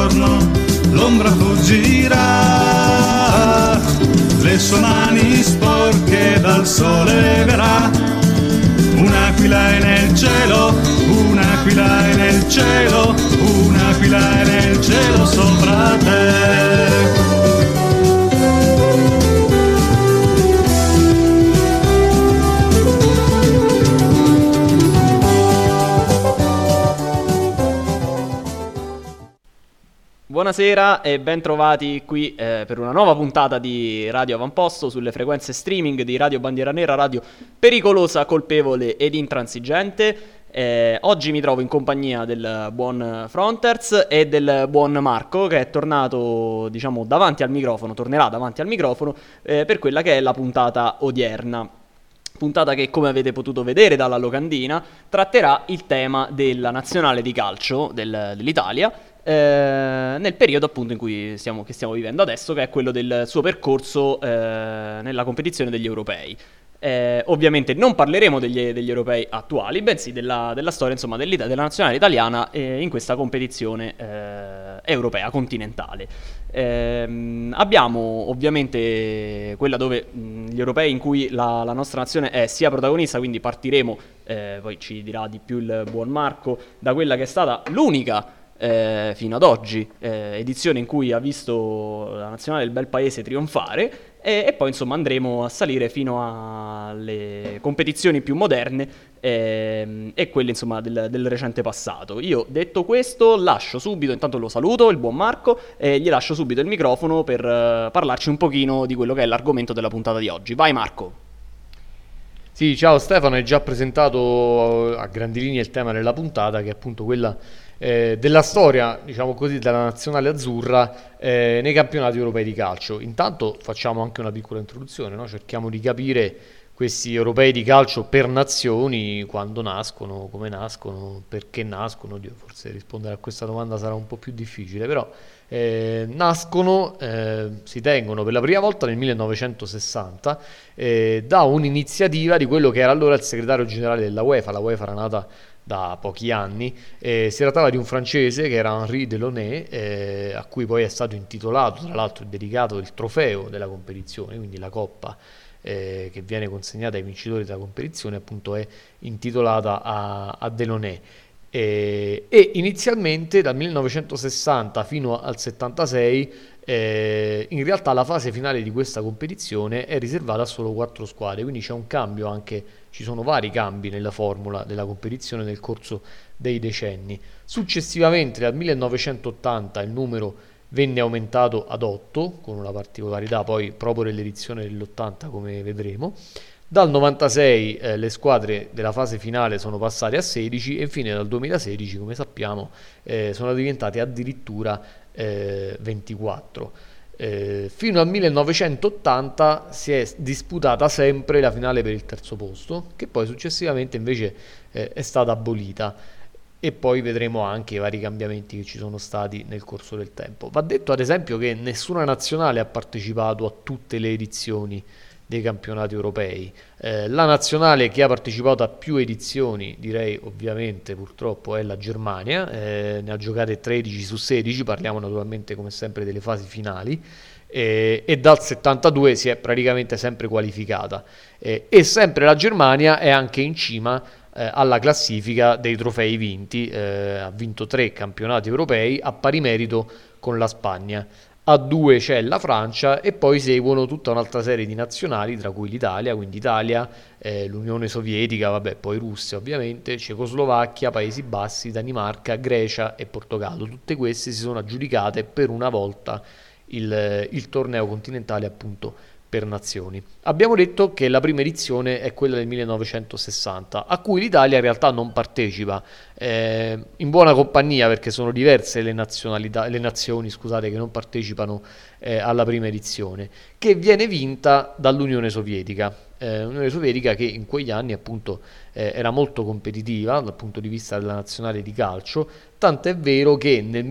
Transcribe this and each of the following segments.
giorno l'ombra fuggirà, le sue mani sporche dal sole verrà. Un'aquila è nel cielo, un'aquila è nel cielo, un'aquila è nel cielo sopra te. Buonasera e ben trovati qui per una nuova puntata di Radio Avamposto sulle frequenze streaming di Radio Bandiera Nera, radio pericolosa, colpevole ed intransigente. Oggi mi trovo in compagnia del buon Fronters e del buon Marco, che è tornato, diciamo, davanti al microfono, tornerà davanti al microfono per quella che è la puntata odierna. Puntata che, come avete potuto vedere dalla locandina, tratterà il tema della nazionale di calcio dell'Italia, nel periodo appunto in cui stiamo vivendo adesso, che è quello del suo percorso nella competizione degli europei. Ovviamente non parleremo degli europei attuali, bensì della storia, insomma, della nazionale italiana in questa competizione europea continentale. Abbiamo ovviamente quella dove gli europei in cui la nostra nazione è sia protagonista, quindi partiremo, poi ci dirà di più il buon Marco, da quella che è stata l'unica fino ad oggi edizione in cui ha visto la nazionale del bel paese trionfare, e poi insomma andremo a salire fino alle competizioni più moderne e quelle insomma del recente passato. Io, detto questo, lascio subito, intanto lo saluto, il buon Marco, e gli lascio subito il microfono per parlarci un pochino di quello che è l'argomento della puntata di oggi. Vai Marco! Sì, ciao Stefano, hai già presentato a grandi linee il tema della puntata, che è appunto quella della storia, diciamo così, della nazionale azzurra nei campionati europei di calcio. Intanto facciamo anche una piccola introduzione, no? Cerchiamo di capire questi europei di calcio per nazioni, quando nascono, come nascono, perché nascono. Oddio, forse rispondere a questa domanda sarà un po' più difficile, però nascono, si tengono per la prima volta nel 1960 da un'iniziativa di quello che era allora il segretario generale della UEFA. La UEFA era nata da pochi anni, si trattava di un francese che era Henri Delaunay, a cui poi è stato intitolato, tra l'altro, dedicato il trofeo della competizione, quindi la coppa che viene consegnata ai vincitori della competizione, appunto è intitolata a Delaunay. E inizialmente dal 1960 fino al 76 in realtà la fase finale di questa competizione è riservata a solo 4 squadre, quindi c'è un cambio anche, ci sono vari cambi nella formula della competizione nel corso dei decenni. Successivamente dal 1980 il numero venne aumentato ad 8, con una particolarità poi proprio dell'edizione dell'80, come vedremo. Dal 96 le squadre della fase finale sono passate a 16 e infine dal 2016, come sappiamo, sono diventate addirittura 24. Fino al 1980 si è disputata sempre la finale per il terzo posto, che poi successivamente invece è stata abolita, e poi vedremo anche i vari cambiamenti che ci sono stati nel corso del tempo. Va detto ad esempio che nessuna nazionale ha partecipato a tutte le edizioni dei campionati europei. La nazionale che ha partecipato a più edizioni, direi ovviamente purtroppo, è la Germania, ne ha giocate 13 su 16, parliamo naturalmente come sempre delle fasi finali, e dal 72 si è praticamente sempre qualificata, e sempre la Germania è anche in cima alla classifica dei trofei vinti, ha vinto 3 campionati europei a pari merito con la Spagna. A 2 c'è la Francia e poi seguono tutta un'altra serie di nazionali, tra cui l'Italia, quindi Italia, l'Unione Sovietica, vabbè, poi Russia ovviamente, Cecoslovacchia, Paesi Bassi, Danimarca, Grecia e Portogallo. Tutte queste si sono aggiudicate per una volta il torneo continentale, appunto, per nazioni. Abbiamo detto che la prima edizione è quella del 1960, a cui l'Italia in realtà non partecipa, in buona compagnia, perché sono diverse le nazioni, scusate, che non partecipano alla prima edizione, che viene vinta dall'Unione Sovietica. L'Unione Sovietica che in quegli anni appunto era molto competitiva dal punto di vista della nazionale di calcio, tanto è vero che nel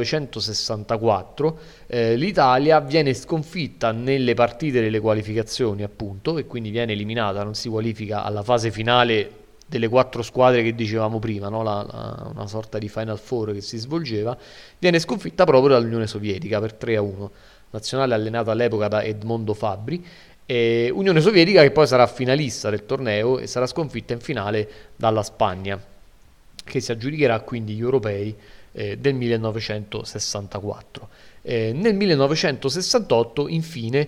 1964 l'Italia viene sconfitta nelle partite delle qualificazioni, appunto, e quindi viene eliminata, non si qualifica alla fase finale delle 4 squadre che dicevamo prima, no? Una sorta di Final Four che si svolgeva, viene sconfitta proprio dall'Unione Sovietica per 3-1. Nazionale allenata all'epoca da Edmondo Fabbri, Unione Sovietica che poi sarà finalista del torneo e sarà sconfitta in finale dalla Spagna, che si aggiudicherà quindi gli europei del 1964. Nel 1968 infine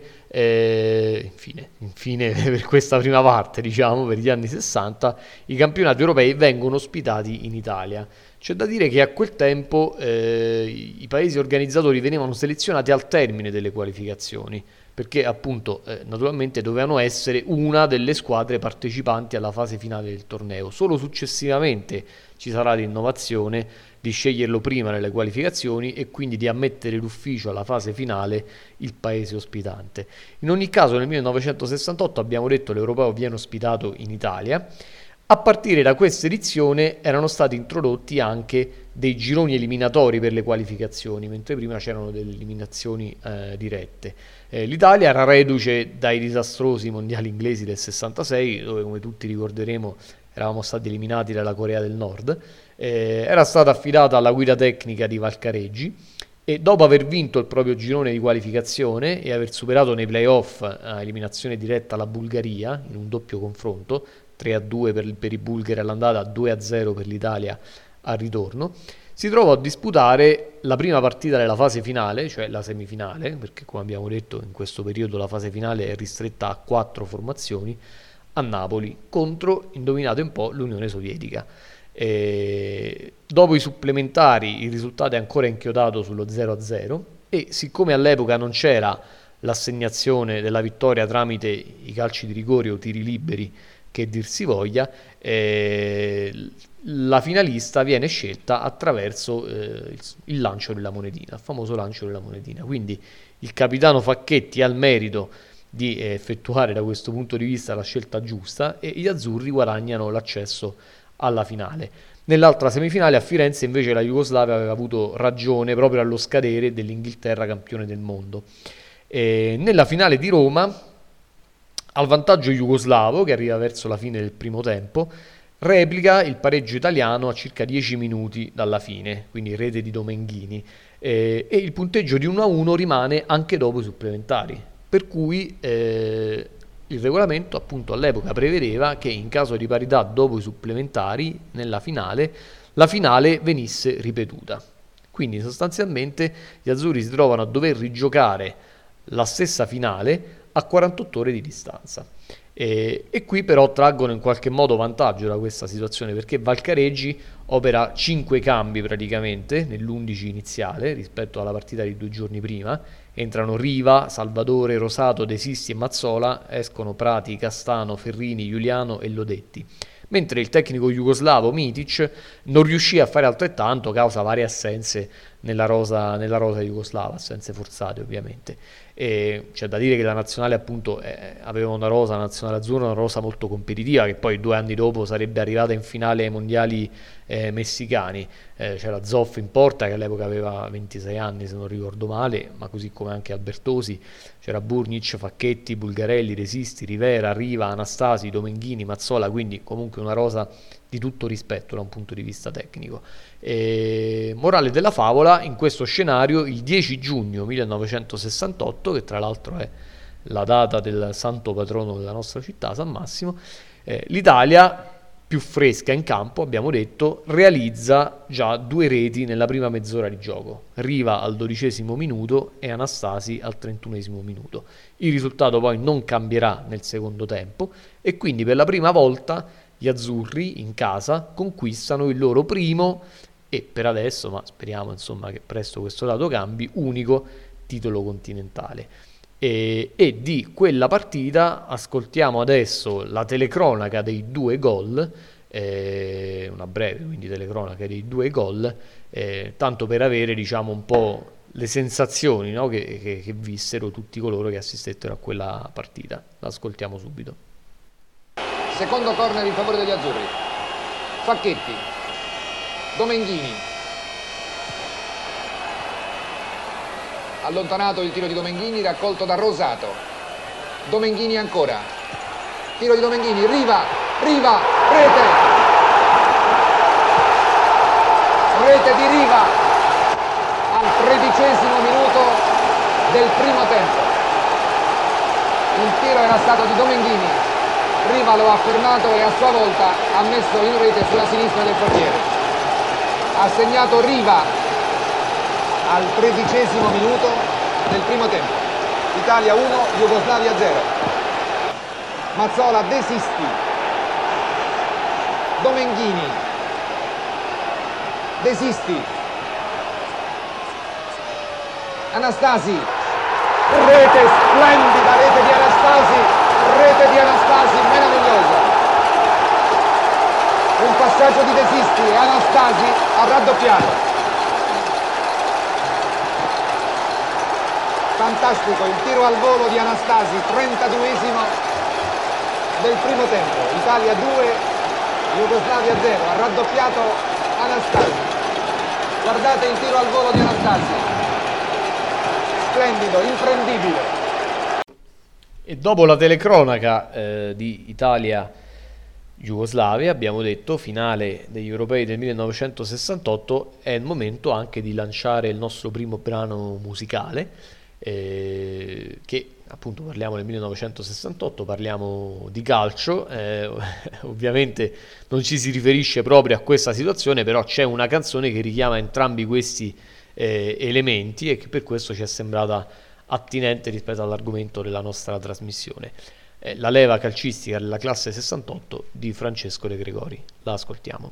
per questa prima parte, diciamo per gli anni 60, i campionati europei vengono ospitati in Italia. C'è da dire che a quel tempo i paesi organizzatori venivano selezionati al termine delle qualificazioni, perché appunto naturalmente dovevano essere una delle squadre partecipanti alla fase finale del torneo. Solo successivamente ci sarà l'innovazione di sceglierlo prima nelle qualificazioni e quindi di ammettere d'ufficio alla fase finale il paese ospitante. In ogni caso nel 1968, abbiamo detto, l'Europeo viene ospitato in Italia. A partire da questa edizione erano stati introdotti anche dei gironi eliminatori per le qualificazioni, mentre prima c'erano delle eliminazioni dirette. L'Italia era reduce dai disastrosi mondiali inglesi del 66, dove come tutti ricorderemo eravamo stati eliminati dalla Corea del Nord. Era stata affidata alla guida tecnica di Valcareggi e dopo aver vinto il proprio girone di qualificazione e aver superato nei playoff a eliminazione diretta la Bulgaria in un doppio confronto, 3-2 per i bulgari all'andata, 2-0 per l'Italia al ritorno, si trovò a disputare la prima partita della fase finale, cioè la semifinale, perché come abbiamo detto in questo periodo la fase finale è ristretta a 4 formazioni, a Napoli contro, indovinate un po', l'Unione Sovietica. Dopo i supplementari il risultato è ancora inchiodato sullo 0-0 e siccome all'epoca non c'era l'assegnazione della vittoria tramite i calci di rigore o tiri liberi, che dir si voglia, la finalista viene scelta attraverso il lancio della monetina, il famoso lancio della monetina. Quindi il capitano Facchetti ha il merito di effettuare da questo punto di vista la scelta giusta e gli azzurri guadagnano l'accesso alla finale. Nell'altra semifinale a Firenze invece la Jugoslavia aveva avuto ragione proprio allo scadere dell'Inghilterra campione del mondo. Nella finale di Roma, al vantaggio jugoslavo, che arriva verso la fine del primo tempo, replica il pareggio italiano a circa 10 minuti dalla fine, quindi rete di Domenghini, e il punteggio di 1-1 rimane anche dopo i supplementari, per cui il regolamento appunto all'epoca prevedeva che in caso di parità dopo i supplementari nella finale, la finale venisse ripetuta. Quindi sostanzialmente gli azzurri si trovano a dover rigiocare la stessa finale a 48 ore di distanza. E qui però traggono in qualche modo vantaggio da questa situazione, perché Valcareggi opera 5 cambi praticamente nell'11 iniziale rispetto alla partita di 2 giorni prima. Entrano Riva, Salvatore, Rosato, De Sisti e Mazzola, escono Prati, Castano, Ferrini, Giuliano e Lodetti, mentre il tecnico jugoslavo Mitic non riuscì a fare altrettanto causa varie assenze nella rosa jugoslava, assenze forzate ovviamente. E c'è da dire che la nazionale appunto aveva una rosa, la nazionale azzurra, una rosa molto competitiva, che poi 2 anni dopo sarebbe arrivata in finale ai mondiali messicani. C'era Zoff in porta, che all'epoca aveva 26 anni se non ricordo male, ma così come anche Albertosi. C'era Burnic, Facchetti, Bulgarelli, Resisti, Rivera, Riva, Anastasi, Domenghini, Mazzola, quindi comunque una rosa di tutto rispetto da un punto di vista tecnico. Morale della favola, in questo scenario il 10 giugno 1968, che tra l'altro è la data del santo patrono della nostra città, San Massimo, l'Italia, più fresca in campo, abbiamo detto, realizza già 2 reti nella prima mezz'ora di gioco, Riva al 12° minuto e Anastasi al 31° minuto. Il risultato poi non cambierà nel secondo tempo e quindi per la prima volta gli azzurri in casa conquistano il loro primo e per adesso, ma speriamo insomma che presto questo dato cambi, unico titolo continentale. E di quella partita ascoltiamo adesso la telecronaca dei 2 gol, una breve quindi telecronaca dei 2 gol, tanto per avere diciamo un po' le sensazioni, no, che vissero tutti coloro che assistettero a quella partita. L'ascoltiamo subito. Secondo corner in favore degli azzurri. Facchetti, Domenghini, allontanato il tiro di Domenghini, raccolto da Rosato. Domenghini ancora, tiro di Domenghini, Riva, Rete di Riva al 13° minuto del primo tempo. Il tiro era stato di Domenghini, Riva lo ha fermato e a sua volta ha messo in rete sulla sinistra del portiere. Ha segnato Riva al 13° minuto del primo tempo. Italia 1, Jugoslavia 0. Mazzola desisti. Domenghini. Desisti. Anastasi. Rete splendida, rete di Anastasi, meravigliosa. Un passaggio di Desisti e Anastasi ha raddoppiato. Fantastico il tiro al volo di Anastasi, 32° del primo tempo. Italia 2, Jugoslavia 0, ha raddoppiato Anastasi. Guardate il tiro al volo di Anastasi. Splendido, imprendibile. E dopo la telecronaca di Italia-Jugoslavia, abbiamo detto, finale degli europei del 1968, è il momento anche di lanciare il nostro primo brano musicale, che appunto parliamo del 1968, parliamo di calcio, ovviamente non ci si riferisce proprio a questa situazione, però c'è una canzone che richiama entrambi questi elementi e che per questo ci è sembrata attinente rispetto all'argomento della nostra trasmissione. La leva calcistica della classe 68 di Francesco De Gregori. La ascoltiamo.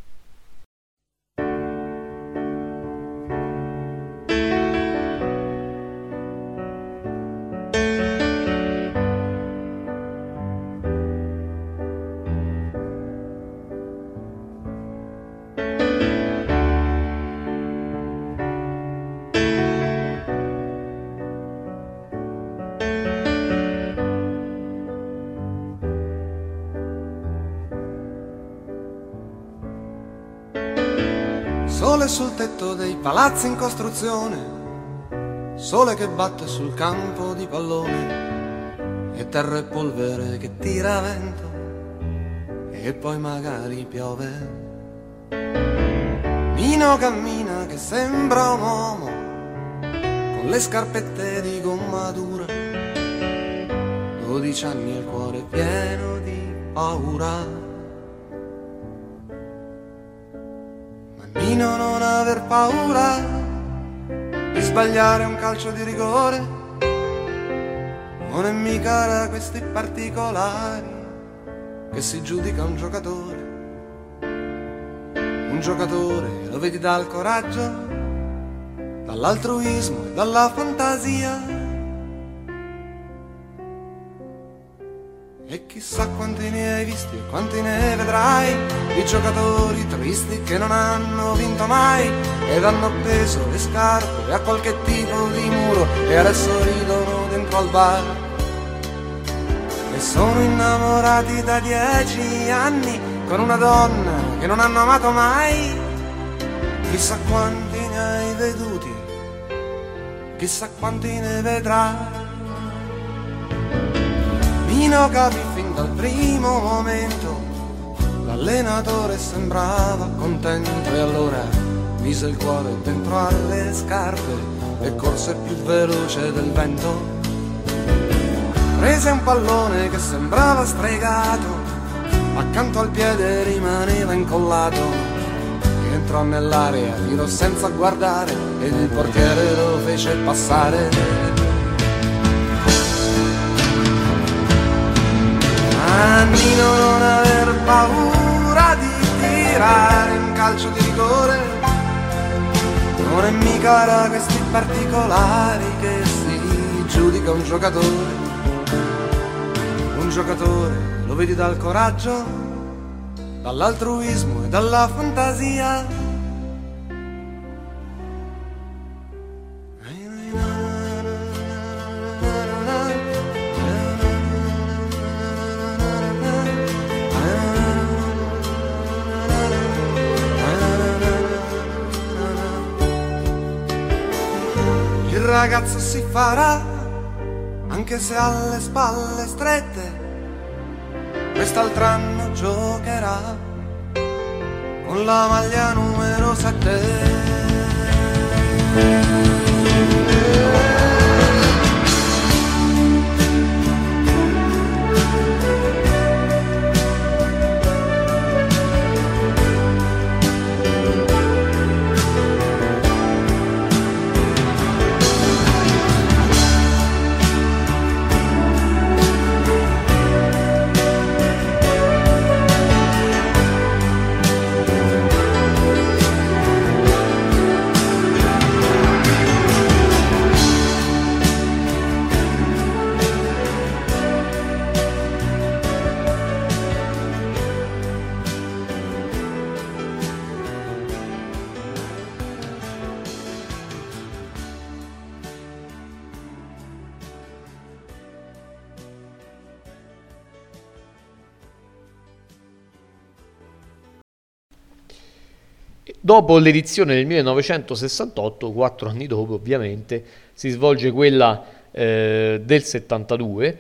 Sole sul tetto dei palazzi in costruzione, sole che batte sul campo di pallone, e terra e polvere che tira vento, e poi magari piove. Nino cammina che sembra un uomo, con le scarpette di gomma dura, 12 anni e il cuore pieno di paura. Nino, non aver paura di sbagliare un calcio di rigore, non è mica da questi particolari che si giudica un giocatore. Un giocatore lo vedi dal coraggio, dall'altruismo e dalla fantasia. E chissà quanti ne hai visti e quanti ne vedrai, di giocatori tristi che non hanno vinto mai ed hanno appeso le scarpe a qualche tipo di muro e adesso ridono dentro al bar. E sono innamorati da 10 anni con una donna che non hanno amato mai. Chissà quanti ne hai veduti, chissà quanti ne vedrai. Nino capì fin dal primo momento, l'allenatore sembrava contento e allora mise il cuore dentro alle scarpe e corse più veloce del vento. Prese un pallone che sembrava stregato, accanto al piede rimaneva incollato, e entrò nell'area, tirò senza guardare ed il portiere lo fece passare. Nino, non aver paura di tirare un calcio di rigore, non è mica da questi particolari che si giudica un giocatore. Un giocatore lo vedi dal coraggio, dall'altruismo e dalla fantasia. Il ragazzo si farà, anche se ha le spalle strette, quest'altro anno giocherà con la maglia numero 7. Dopo l'edizione del 1968, 4 anni dopo ovviamente, si svolge quella del 72,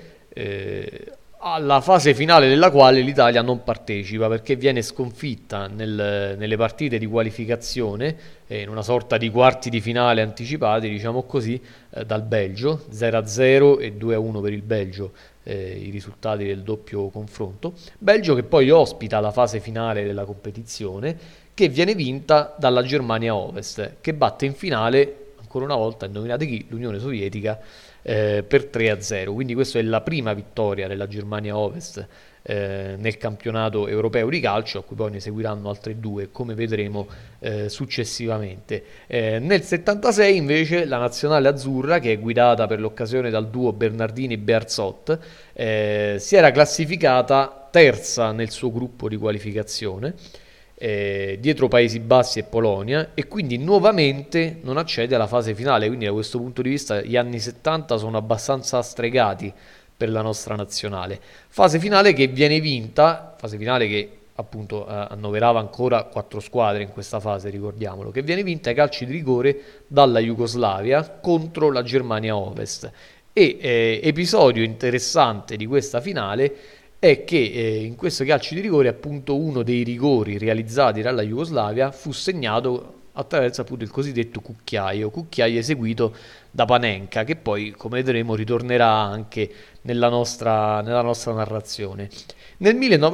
alla fase finale della quale l'Italia non partecipa perché viene sconfitta nelle partite di qualificazione, in una sorta di quarti di finale anticipati, diciamo così, dal Belgio, 0-0 e 2-1 per il Belgio, i risultati del doppio confronto. Belgio che poi ospita la fase finale della competizione, che viene vinta dalla Germania Ovest, che batte in finale, ancora una volta, indovinate chi? L'Unione Sovietica, per 3-0. Quindi questa è la prima vittoria della Germania Ovest nel campionato europeo di calcio, a cui poi ne seguiranno altre due, come vedremo successivamente. Nel 76 invece la nazionale azzurra, che è guidata per l'occasione dal duo Bernardini-Bearzot, si era classificata terza nel suo gruppo di qualificazione, dietro Paesi Bassi e Polonia, e quindi nuovamente non accede alla fase finale. Quindi da questo punto di vista gli anni 70 sono abbastanza stregati per la nostra nazionale. Fase finale che viene vinta, fase finale che appunto annoverava ancora 4 squadre in questa fase, ricordiamolo, che viene vinta ai calci di rigore dalla Jugoslavia contro la Germania Ovest. E episodio interessante di questa finale è che in questo calcio di rigore, appunto, uno dei rigori realizzati dalla Jugoslavia fu segnato attraverso appunto il cosiddetto cucchiaio eseguito da Panenka, che poi, come vedremo, ritornerà anche nella nostra narrazione. Nel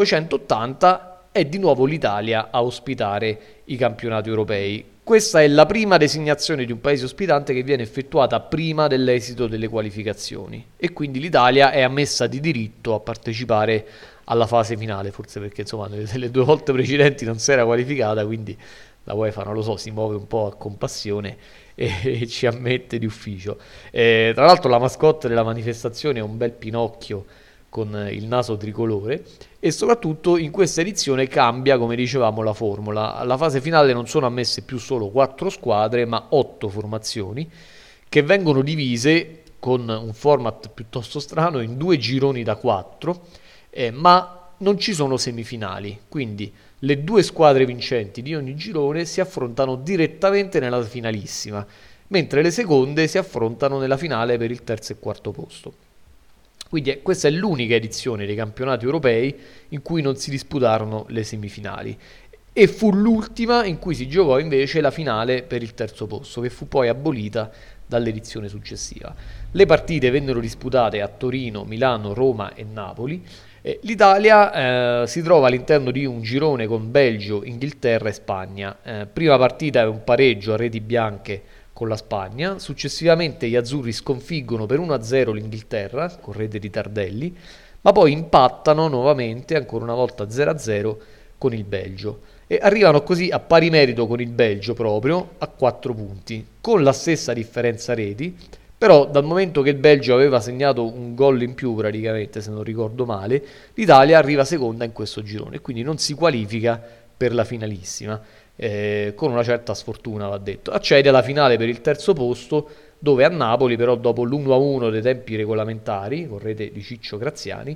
1980 è di nuovo l'Italia a ospitare i campionati europei. Questa è la prima designazione di un paese ospitante che viene effettuata prima dell'esito delle qualificazioni, e quindi l'Italia è ammessa di diritto a partecipare alla fase finale, forse perché insomma nelle 2 volte precedenti non si era qualificata, quindi la UEFA, non lo so, si muove un po' a compassione e ci ammette di ufficio. Tra l'altro la mascotte della manifestazione è un bel Pinocchio con il naso tricolore, e soprattutto in questa edizione cambia, come dicevamo, la formula. Alla fase finale non sono ammesse più solo 4 squadre, ma 8 formazioni, che vengono divise con un format piuttosto strano in 2 gironi da 4, ma non ci sono semifinali, quindi le 2 squadre vincenti di ogni girone si affrontano direttamente nella finalissima, mentre le seconde si affrontano nella finale per il terzo e quarto posto. Quindi questa è l'unica edizione dei campionati europei in cui non si disputarono le semifinali, e fu l'ultima in cui si giocò invece la finale per il terzo posto, che fu poi abolita dall'edizione successiva. Le partite vennero disputate a Torino, Milano, Roma e Napoli. L'Italia si trova all'interno di un girone con Belgio, Inghilterra e Spagna. Prima partita è un pareggio a reti bianche con la Spagna, successivamente gli azzurri sconfiggono per 1-0 l'Inghilterra con rete di Tardelli, ma poi impattano nuovamente, ancora una volta 0-0, con il Belgio, e arrivano così a pari merito con il Belgio proprio a 4 punti, con la stessa differenza reti. Però dal momento che il Belgio aveva segnato un gol in più praticamente, se non ricordo male, l'Italia arriva seconda in questo girone, quindi non si qualifica per la finalissima. Con una certa sfortuna, va detto. Accede alla finale per il terzo posto, dove a Napoli, però, dopo l'1-1 dei tempi regolamentari con rete di Ciccio Graziani,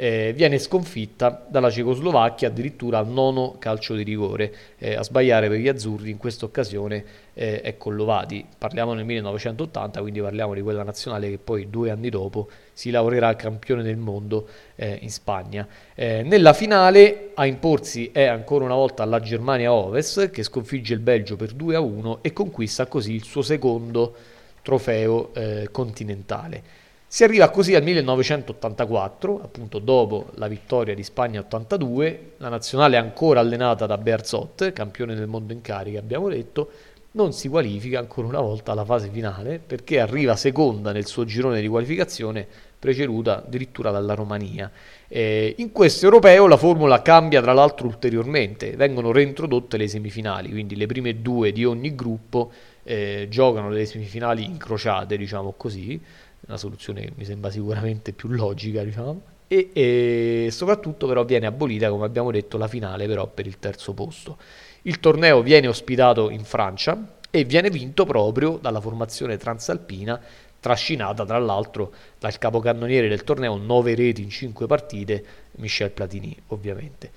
viene sconfitta dalla Cecoslovacchia addirittura al 9° calcio di rigore. A sbagliare per gli azzurri in questa occasione è Collovati. Parliamo nel 1980, quindi parliamo di quella nazionale che poi 2 anni dopo si laureerà campione del mondo in Spagna. Nella finale a imporsi è ancora una volta la Germania Ovest, che sconfigge il Belgio per 2-1 e conquista così il suo secondo trofeo continentale. Si arriva così al 1984, appunto dopo la vittoria di Spagna 82, la nazionale ancora allenata da Bearzot, campione del mondo in carica, abbiamo detto, non si qualifica ancora una volta alla fase finale perché arriva seconda nel suo girone di qualificazione, preceduta addirittura dalla Romania. In questo europeo la formula cambia tra l'altro ulteriormente, vengono reintrodotte le semifinali, quindi le prime 2 di ogni gruppo giocano le semifinali incrociate, diciamo così, una soluzione che mi sembra sicuramente più logica, diciamo, e soprattutto però viene abolita, come abbiamo detto, la finale però per il terzo posto. Il torneo viene ospitato in Francia e viene vinto proprio dalla formazione transalpina, trascinata tra l'altro dal capocannoniere del torneo, 9 reti in 5 partite, Michel Platini ovviamente.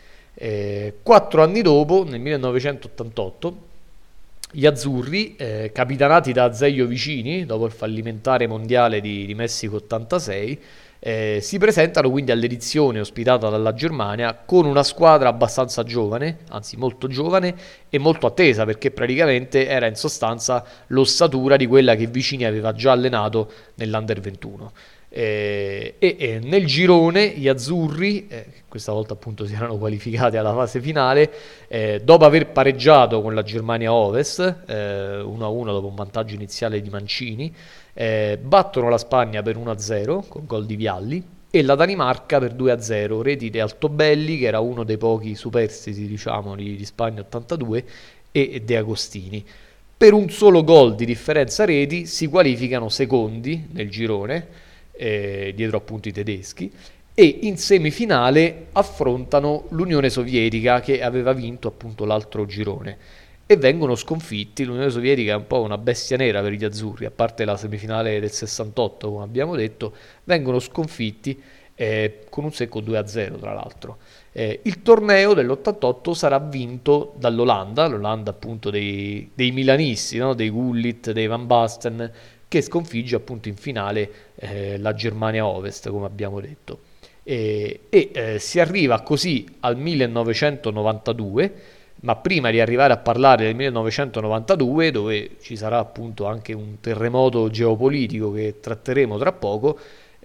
4 anni dopo, nel 1988, gli azzurri, capitanati da Azeglio Vicini, dopo il fallimentare mondiale di Messico 86, si presentano quindi all'edizione ospitata dalla Germania con una squadra abbastanza giovane, anzi molto giovane e molto attesa, perché praticamente era in sostanza l'ossatura di quella che Vicini aveva già allenato nell'Under 21. E nel girone gli azzurri, questa volta appunto si erano qualificati alla fase finale, dopo aver pareggiato con la Germania Ovest 1-1 dopo un vantaggio iniziale di Mancini, battono la Spagna per 1-0 con gol di Vialli e la Danimarca per 2-0, reti di Altobelli, che era uno dei pochi superstiti, diciamo, di Spagna 82, e De Agostini. Per un solo gol di differenza reti si qualificano secondi nel girone, dietro appunto i tedeschi, e in semifinale affrontano l'Unione Sovietica, che aveva vinto appunto l'altro girone, e vengono sconfitti. L'Unione Sovietica è un po' una bestia nera per gli azzurri, a parte la semifinale del 68 come abbiamo detto, vengono sconfitti con un secco 2-0 tra l'altro. Il torneo dell'88 sarà vinto dall'Olanda, l'Olanda appunto dei milanisti, no? Dei Gullit, dei Van Basten, che sconfigge appunto in finale la Germania Ovest, come abbiamo detto. Si arriva così al 1992, ma prima di arrivare a parlare del 1992, dove ci sarà appunto anche un terremoto geopolitico che tratteremo tra poco,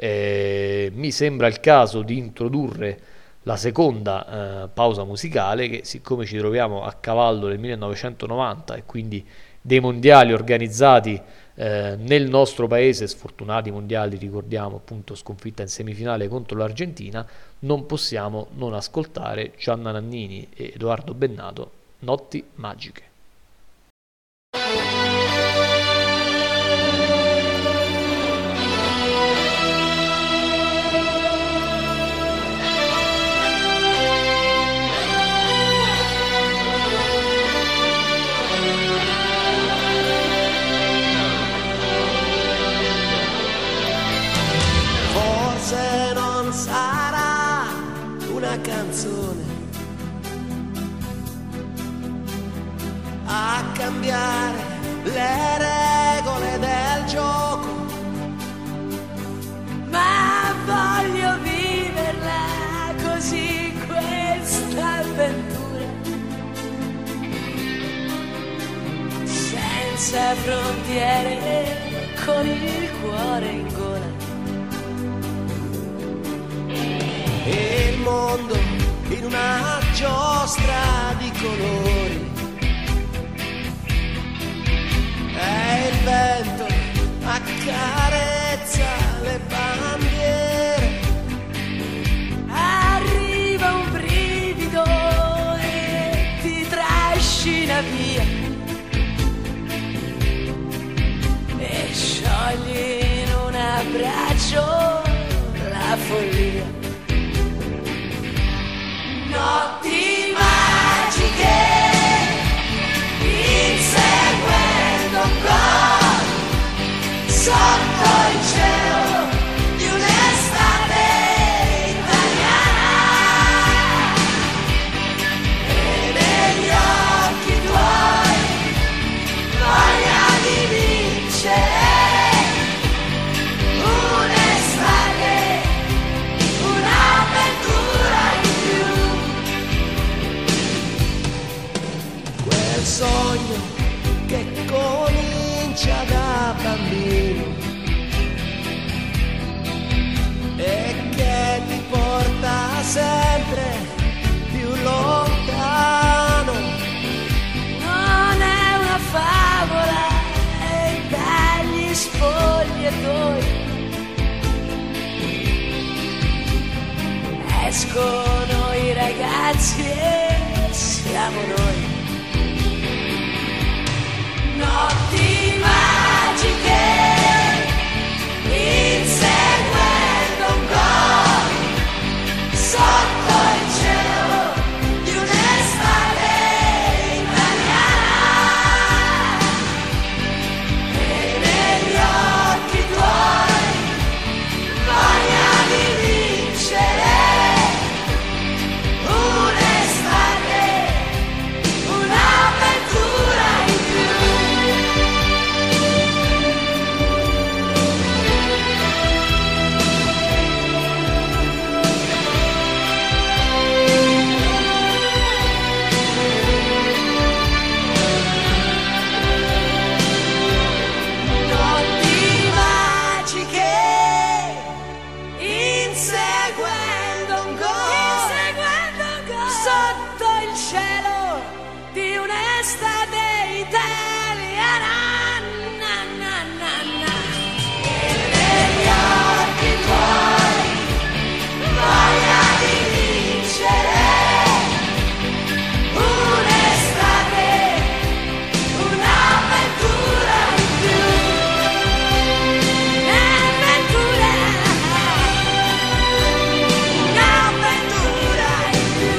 mi sembra il caso di introdurre la seconda pausa musicale, che siccome ci troviamo a cavallo del 1990 e quindi dei mondiali organizzati nel nostro paese, sfortunati mondiali, ricordiamo appunto sconfitta in semifinale contro l'Argentina, non possiamo non ascoltare Gianna Nannini e Edoardo Bennato, Notti Magiche. Canzone a cambiare le regole del gioco, ma voglio viverla così questa avventura, senza frontiere, con il cuore in gola. E il mondo in una giostra di colori, e il vento accarezza le bandiere, arriva un brivido e ti trascina via, e sciogli in un abbraccio la follia. Notti magiche, inseguendo gol, sotto il cielo di un'estate italiana. sogno che comincia da bambino e che ti porta sempre più lontano. Non è una favola, è dagli spogliatoi. Escono i ragazzi e siamo noi. Notti magiche, inseguendo un gol sotto il cielo di un'estate italiana, e negli occhi tuoi voglia di vincere un'estate, un'avventura in più. Notti magiche, inseguendo un gol sotto il cielo di un'estate italiana. Na, na, na, na. E negli occhi tuoi voglia di vincere un'estate, un'avventura in più. Un'avventura in più.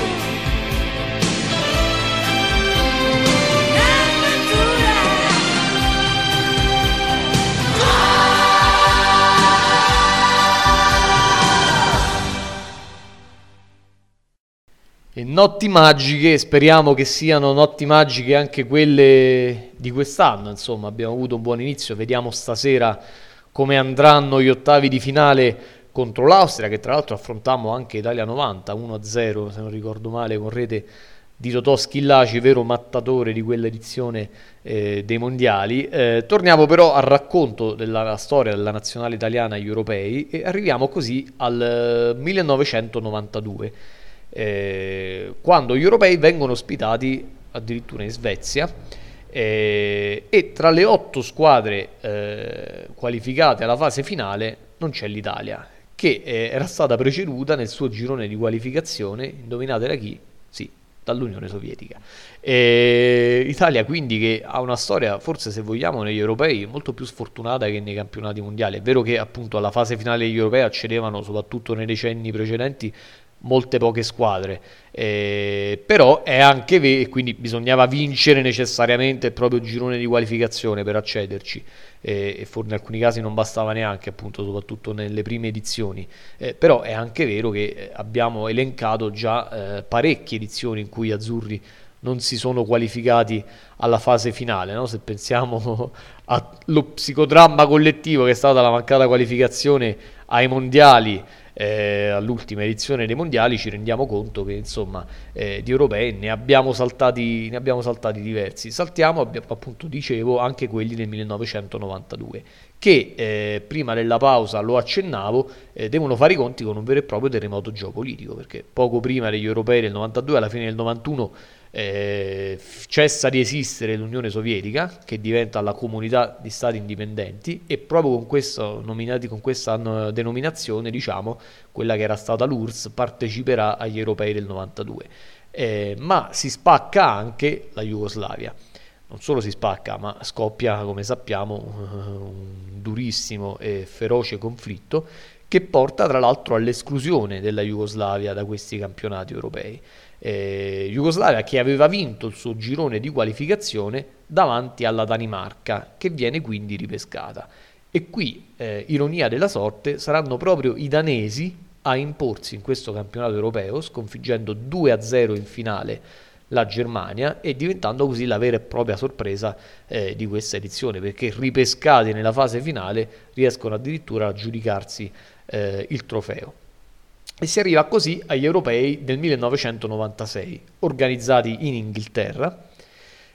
E notti magiche, speriamo che siano notti magiche anche quelle di quest'anno. Insomma, abbiamo avuto un buon inizio, vediamo stasera come andranno gli ottavi di finale contro l'Austria, che tra l'altro affrontammo anche Italia 90, 1-0 se non ricordo male, con rete di Totò Schillaci, vero mattatore di quell'edizione dei mondiali. Torniamo però al racconto della storia della nazionale italiana agli europei e arriviamo così al 1992, quando gli europei vengono ospitati addirittura in Svezia, e tra le 8 squadre qualificate alla fase finale non c'è l'Italia, che era stata preceduta nel suo girone di qualificazione, indovinate da chi? Sì, dall'Unione Sovietica. Italia quindi che ha una storia, forse se vogliamo, negli europei molto più sfortunata che nei campionati mondiali. È vero che appunto alla fase finale degli europei accedevano, soprattutto nei decenni precedenti, molte poche squadre, però è anche vero, quindi bisognava vincere necessariamente il proprio girone di qualificazione per accederci, e in alcuni casi non bastava neanche, appunto, soprattutto nelle prime edizioni, però è anche vero che abbiamo elencato già parecchie edizioni in cui gli azzurri non si sono qualificati alla fase finale, no? Se pensiamo allo psicodramma collettivo che è stata la mancata qualificazione ai mondiali, all'ultima edizione dei mondiali, ci rendiamo conto che insomma di europei ne abbiamo saltati diversi. Saltiamo, appunto dicevo, anche quelli del 1992 che prima della pausa lo accennavo, devono fare i conti con un vero e proprio terremoto geopolitico, perché poco prima degli europei del 92, alla fine del 91, cessa di esistere l'Unione Sovietica, che diventa la Comunità di Stati Indipendenti, e proprio con questo, nominati con questa denominazione, diciamo, quella che era stata l'URSS parteciperà agli europei del 92. Ma si spacca anche la Jugoslavia. Non solo si spacca, ma scoppia, come sappiamo, un durissimo e feroce conflitto che porta tra l'altro all'esclusione della Jugoslavia da questi campionati europei. Jugoslavia che aveva vinto il suo girone di qualificazione davanti alla Danimarca, che viene quindi ripescata. E qui, ironia della sorte, saranno proprio i danesi a imporsi in questo campionato europeo, sconfiggendo 2-0 in finale la Germania e diventando così la vera e propria sorpresa di questa edizione, perché ripescati nella fase finale riescono addirittura a giudicarsi il trofeo. E si arriva così agli europei del 1996, organizzati in Inghilterra,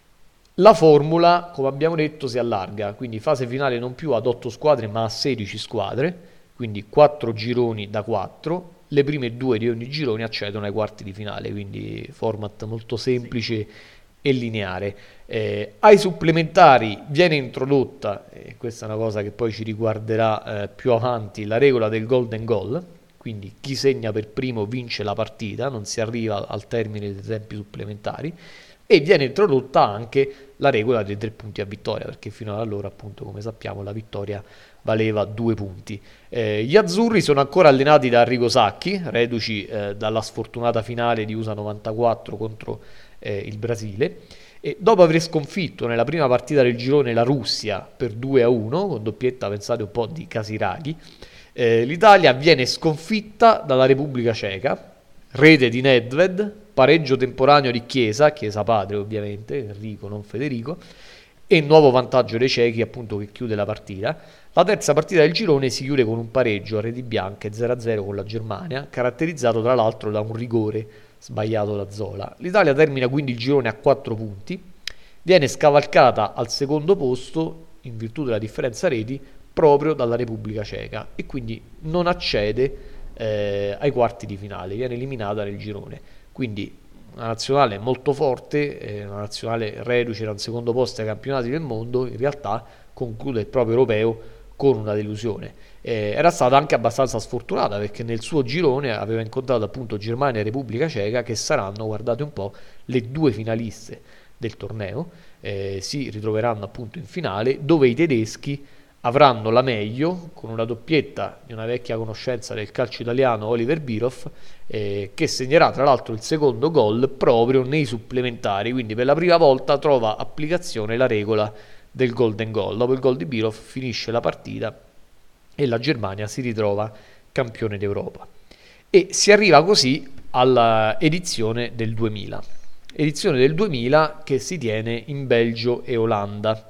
la formula, come abbiamo detto, si allarga, quindi fase finale non più ad 8 squadre ma a 16 squadre, quindi 4 gironi da 4, le prime 2 di ogni girone accedono ai quarti di finale, quindi format molto semplice e lineare. Ai supplementari viene introdotta, e questa è una cosa che poi ci riguarderà più avanti, la regola del golden goal, quindi chi segna per primo vince la partita, non si arriva al termine dei tempi supplementari, e viene introdotta anche la regola dei 3 punti a vittoria, perché fino ad allora, appunto, come sappiamo, la vittoria valeva 2 punti. Gli azzurri sono ancora allenati da Arrigo Sacchi, reduci dalla sfortunata finale di USA 94 contro il Brasile, e dopo aver sconfitto nella prima partita del girone la Russia per 2-1 con doppietta, pensate un po', di Casiraghi, l'Italia viene sconfitta dalla Repubblica Ceca, rete di Nedved, pareggio temporaneo di Chiesa padre ovviamente, Enrico non Federico, e nuovo vantaggio dei cechi, appunto, che chiude la partita. La terza partita del girone si chiude con un pareggio a reti bianche 0-0 con la Germania, caratterizzato tra l'altro da un rigore sbagliato da Zola. L'Italia termina quindi il girone a 4 punti, viene scavalcata al secondo posto in virtù della differenza reti proprio dalla Repubblica Ceca e quindi non accede ai quarti di finale, viene eliminata nel girone. Quindi una nazionale molto forte, una nazionale reduce da un secondo posto ai campionati del mondo, in realtà conclude il proprio europeo con una delusione. Era stata anche abbastanza sfortunata perché nel suo girone aveva incontrato appunto Germania e Repubblica Ceca, che saranno, guardate un po', le 2 finaliste del torneo. Si ritroveranno appunto in finale, dove i tedeschi avranno la meglio con una doppietta di una vecchia conoscenza del calcio italiano, Oliver Bierhoff, che segnerà tra l'altro il secondo gol proprio nei supplementari, quindi per la prima volta trova applicazione la regola del golden goal. Dopo il gol di Bierhoff finisce la partita e la Germania si ritrova campione d'Europa, e si arriva così alla edizione del 2000 che si tiene in Belgio e Olanda.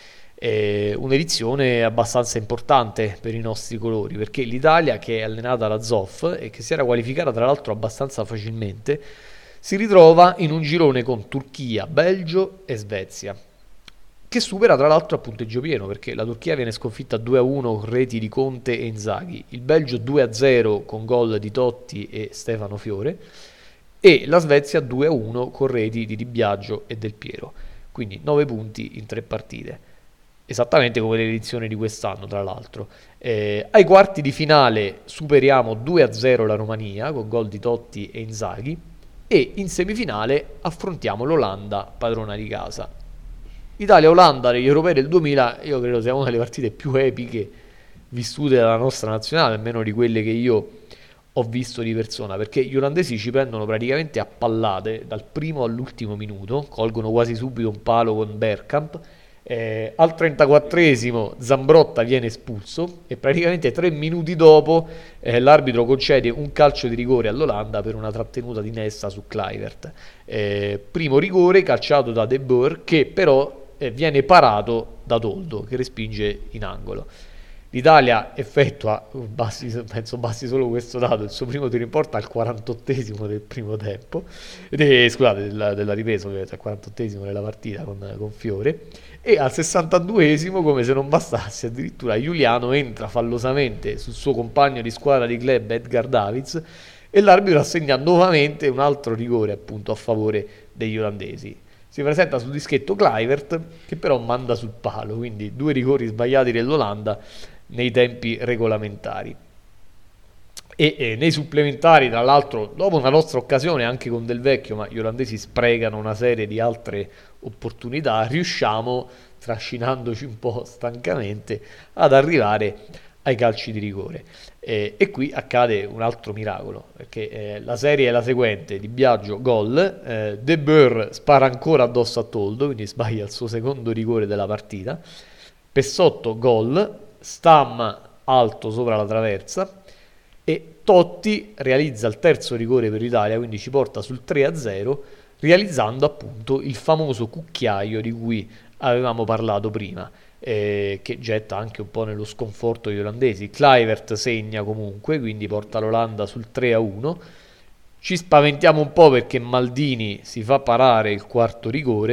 Un'edizione abbastanza importante per i nostri colori, perché l'Italia, che è allenata alla Zoff e che si era qualificata tra l'altro abbastanza facilmente, si ritrova in un girone con Turchia, Belgio e Svezia, che supera tra l'altro a punteggio pieno, perché la Turchia viene sconfitta 2-1 con reti di Conte e Inzaghi, il Belgio 2-0 con gol di Totti e Stefano Fiore, e la Svezia 2-1 con reti di Di Biagio e Del Piero, quindi 9 punti in 3 partite. Esattamente come l'edizione di quest'anno, tra l'altro. Ai quarti di finale superiamo 2-0 la Romania con gol di Totti e Inzaghi, e in semifinale affrontiamo l'Olanda, padrona di casa. Italia-Olanda negli europei del 2000 io credo sia una delle partite più epiche vissute dalla nostra nazionale, almeno di quelle che io ho visto di persona, perché gli olandesi ci prendono praticamente a pallate dal primo all'ultimo minuto, colgono quasi subito un palo con Bergkamp. Al 34esimo Zambrotta viene espulso e praticamente 3 minuti dopo l'arbitro concede un calcio di rigore all'Olanda per una trattenuta di Nesta su Kluivert. Primo rigore calciato da De Boer, che però viene parato da Toldo, che respinge in angolo. L'Italia effettua, penso basti solo questo dato, il suo primo tiro in porta al 48esimo del primo tempo, scusate, della ripresa, al 48esimo della partita con Fiore, e al 62esimo, come se non bastasse, addirittura Giuliano entra fallosamente sul suo compagno di squadra di club Edgar Davids, e l'arbitro assegna nuovamente un altro rigore appunto a favore degli olandesi. Si presenta sul dischetto Kluivert, che però manda sul palo, quindi 2 rigori sbagliati dell'Olanda nei tempi regolamentari. E nei supplementari, tra l'altro, dopo una nostra occasione anche con Del Vecchio, ma gli olandesi sprecano una serie di altre opportunità, riusciamo, trascinandoci un po' stancamente, ad arrivare ai calci di rigore. E qui accade un altro miracolo, perché la serie è la seguente: Di Biagio gol, De Boer spara ancora addosso a Toldo, quindi sbaglia il suo secondo rigore della partita, Pessotto gol, Stam alto sopra la traversa, e Totti realizza il terzo rigore per l'Italia, quindi ci porta sul 3-0, realizzando appunto il famoso cucchiaio di cui avevamo parlato prima, che getta anche un po' nello sconforto gli olandesi. Kluivert segna comunque, quindi porta l'Olanda sul 3-1. Ci spaventiamo un po' perché Maldini si fa parare il quarto rigore,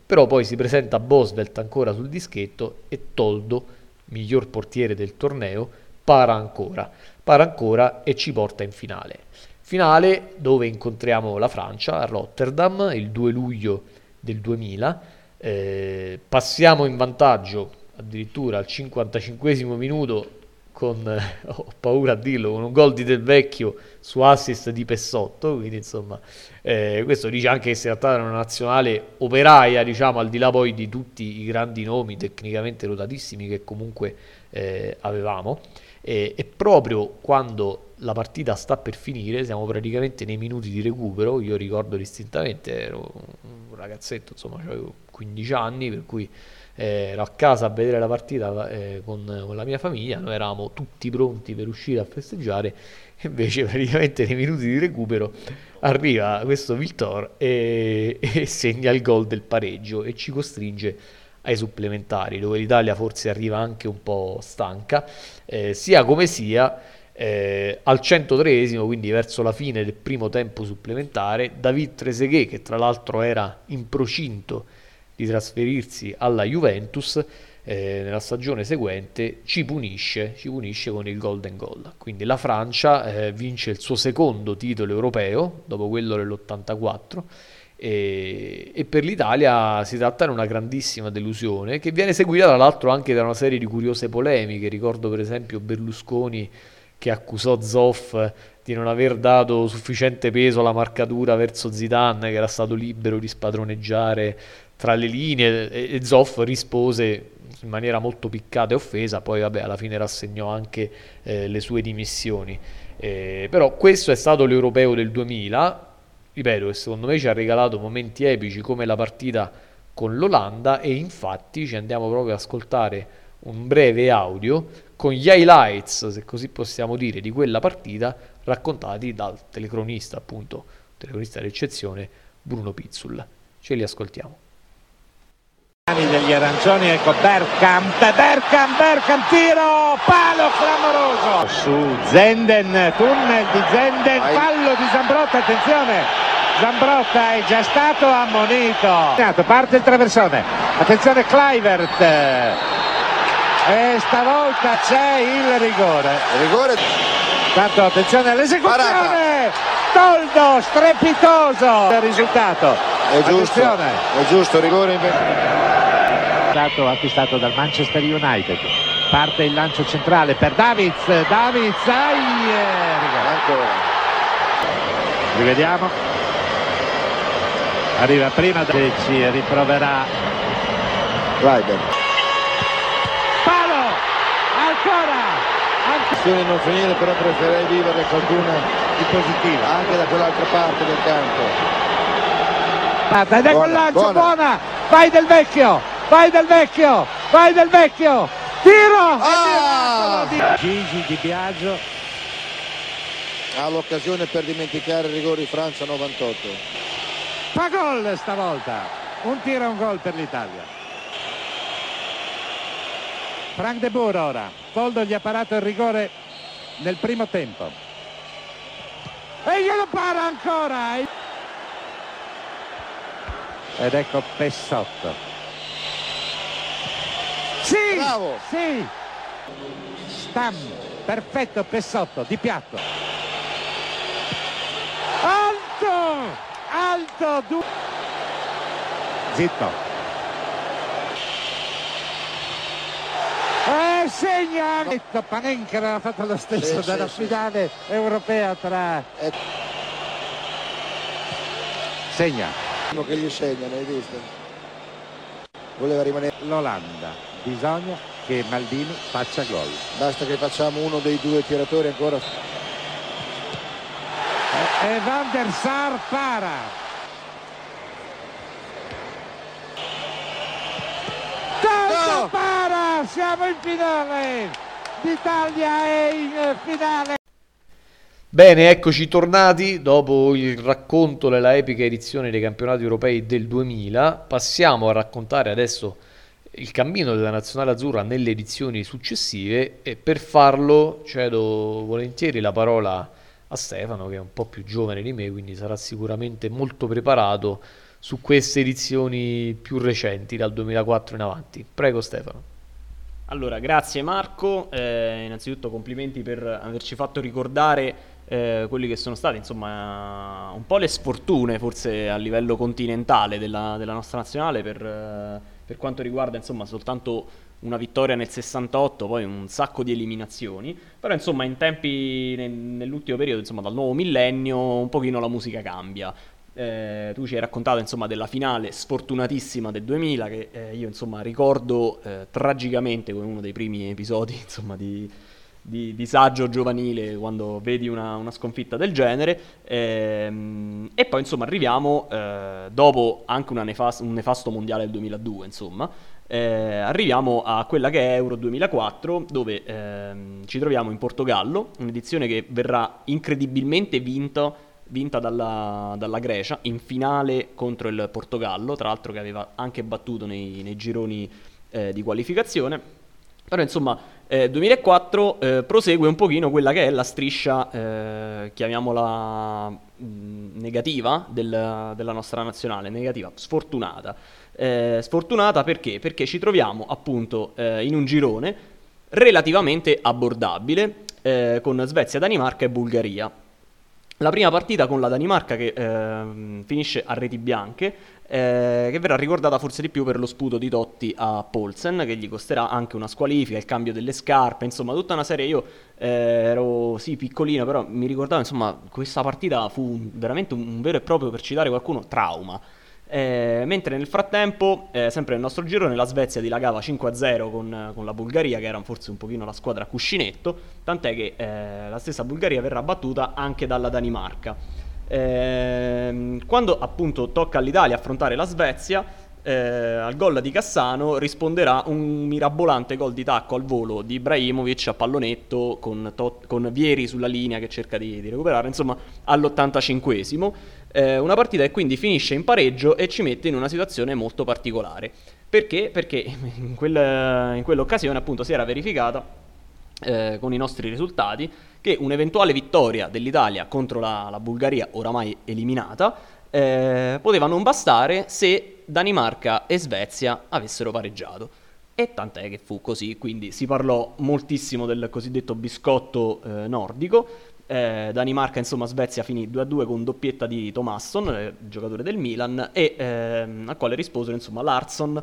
però poi si presenta Bosvelt ancora sul dischetto e Toldo, miglior portiere del torneo, para ancora e ci porta in finale dove incontriamo la Francia a Rotterdam il 2 luglio del 2000. Passiamo in vantaggio addirittura al 55esimo minuto con, ho paura a dirlo, con un gol di Del Vecchio su assist di Pessotto, quindi insomma questo dice anche che si tratta di una nazionale operaia, diciamo, al di là poi di tutti i grandi nomi tecnicamente dotatissimi che comunque avevamo, e proprio quando la partita sta per finire, siamo praticamente nei minuti di recupero, io ricordo distintamente, ero un ragazzetto, insomma avevo 15 anni, per cui ero a casa a vedere la partita con la mia famiglia, noi eravamo tutti pronti per uscire a festeggiare, invece praticamente nei minuti di recupero arriva questo Viltor e segna il gol del pareggio e ci costringe ai supplementari, dove l'Italia forse arriva anche un po' stanca, sia come sia. Al 103esimo, quindi verso la fine del primo tempo supplementare, David Trezeguet, che tra l'altro era in procinto di trasferirsi alla Juventus nella stagione seguente, ci punisce con il golden goal. Quindi la Francia vince il suo secondo titolo europeo dopo quello dell'84, e per l'Italia si tratta di una grandissima delusione, che viene seguita tra l'altro anche da una serie di curiose polemiche. Ricordo per esempio Berlusconi che accusò Zoff di non aver dato sufficiente peso alla marcatura verso Zidane, che era stato libero di spadroneggiare tra le linee, e Zoff rispose in maniera molto piccata e offesa, poi vabbè alla fine rassegnò anche le sue dimissioni. Però questo è stato l'Europeo del 2000, ripeto, che secondo me ci ha regalato momenti epici come la partita con l'Olanda, e infatti ci andiamo proprio ad ascoltare un breve audio con gli highlights, se così possiamo dire, di quella partita, raccontati dal telecronista, appunto, telecronista d'eccezione, Bruno Pizzul. Ce li ascoltiamo. Degli arancioni, ecco Bergkamp, tiro, palo clamoroso su Zenden, tunnel di Zenden, fallo di Zambrotta, attenzione, Zambrotta è già stato ammonito, parte il traversone, attenzione Kluivert, e stavolta c'è il rigore, tanto attenzione all'esecuzione, Toldo strepitoso il risultato, è giusto, rigore stato acquistato dal Manchester United. Parte il lancio centrale per Davids, rigore. Rivediamo, arriva prima, ci riproverà Rider. Palo ancora, Non finire, però preferirei vivere qualcuna di positiva anche da quell'altra parte del campo. ed ecco il lancio, buona, vai del vecchio, tiro, Gigi Di Biagio ha l'occasione per dimenticare il rigore di Francia 98. fa gol stavolta, un tiro e un gol per l'Italia. Frank De Boer ora, Toldo gli ha parato il rigore nel primo tempo e glielo para ancora, ed ecco Pessotto. Sì, bravo. Sì, Stam, perfetto Pessotto, di piatto, alto, zitto, segna, Panenka aveva fatto lo stesso dalla finale europea tra segna, che gli segnano, hai visto? Voleva rimanere l'Olanda, bisogna che Maldini faccia gol, basta che facciamo uno dei due tiratori ancora. E Van der Sar para, Toldo para, siamo in finale, l'Italia è in finale. Bene, eccoci tornati dopo il racconto della epica edizione dei campionati europei del 2000. Passiamo a raccontare adesso il cammino della nazionale azzurra nelle edizioni successive, e per farlo cedo volentieri la parola a Stefano, che è un po' più giovane di me, quindi sarà sicuramente molto preparato su queste edizioni più recenti, dal 2004 in avanti. Prego Stefano. Allora, grazie Marco, innanzitutto complimenti per averci fatto ricordare quelli che sono stati, insomma, un po' le sfortune forse a livello continentale della nostra nazionale per quanto riguarda, insomma, soltanto una vittoria nel 68, poi un sacco di eliminazioni, però insomma in tempi, nell'ultimo periodo, insomma dal nuovo millennio, un pochino la musica cambia. Tu ci hai raccontato insomma della finale sfortunatissima del 2000 che io insomma ricordo tragicamente come uno dei primi episodi insomma di disagio giovanile quando vedi una sconfitta del genere, e poi insomma arriviamo dopo anche un nefasto mondiale del 2002 insomma, arriviamo a quella che è Euro 2004 dove ci troviamo in Portogallo, un'edizione che verrà incredibilmente vinta dalla Grecia in finale contro il Portogallo, tra l'altro che aveva anche battuto nei gironi di qualificazione. Però insomma 2004 prosegue un pochino quella che è la striscia, chiamiamola negativa, della nostra nazionale, negativa, sfortunata. Sfortunata perché? Perché ci troviamo appunto in un girone relativamente abbordabile con Svezia, Danimarca e Bulgaria. La prima partita con la Danimarca che finisce a reti bianche, che verrà ricordata forse di più per lo sputo di Totti a Poulsen, che gli costerà anche una squalifica, il cambio delle scarpe, insomma tutta una serie. Io ero sì piccolino, però mi ricordavo, insomma, questa partita fu veramente un vero e proprio, per citare qualcuno, trauma. Mentre nel frattempo, sempre nel nostro girone, la Svezia dilagava 5-0 con la Bulgaria, che era forse un pochino la squadra cuscinetto, tant'è che la stessa Bulgaria verrà battuta anche dalla Danimarca. Quando appunto tocca all'Italia affrontare la Svezia, al gol di Cassano risponderà un mirabolante gol di tacco al volo di Ibrahimovic a pallonetto con Vieri sulla linea che cerca di recuperare, insomma all'85esimo. Una partita che quindi finisce in pareggio e ci mette in una situazione molto particolare. Perché? Perché in quell'occasione appunto si era verificata con i nostri risultati che un'eventuale vittoria dell'Italia contro la Bulgaria, oramai eliminata, poteva non bastare se Danimarca e Svezia avessero pareggiato. E tant'è che fu così, quindi si parlò moltissimo del cosiddetto biscotto nordico. Danimarca, insomma, Svezia finì 2-2 con doppietta di Thomasson, giocatore del Milan, e al quale risposero insomma Larsson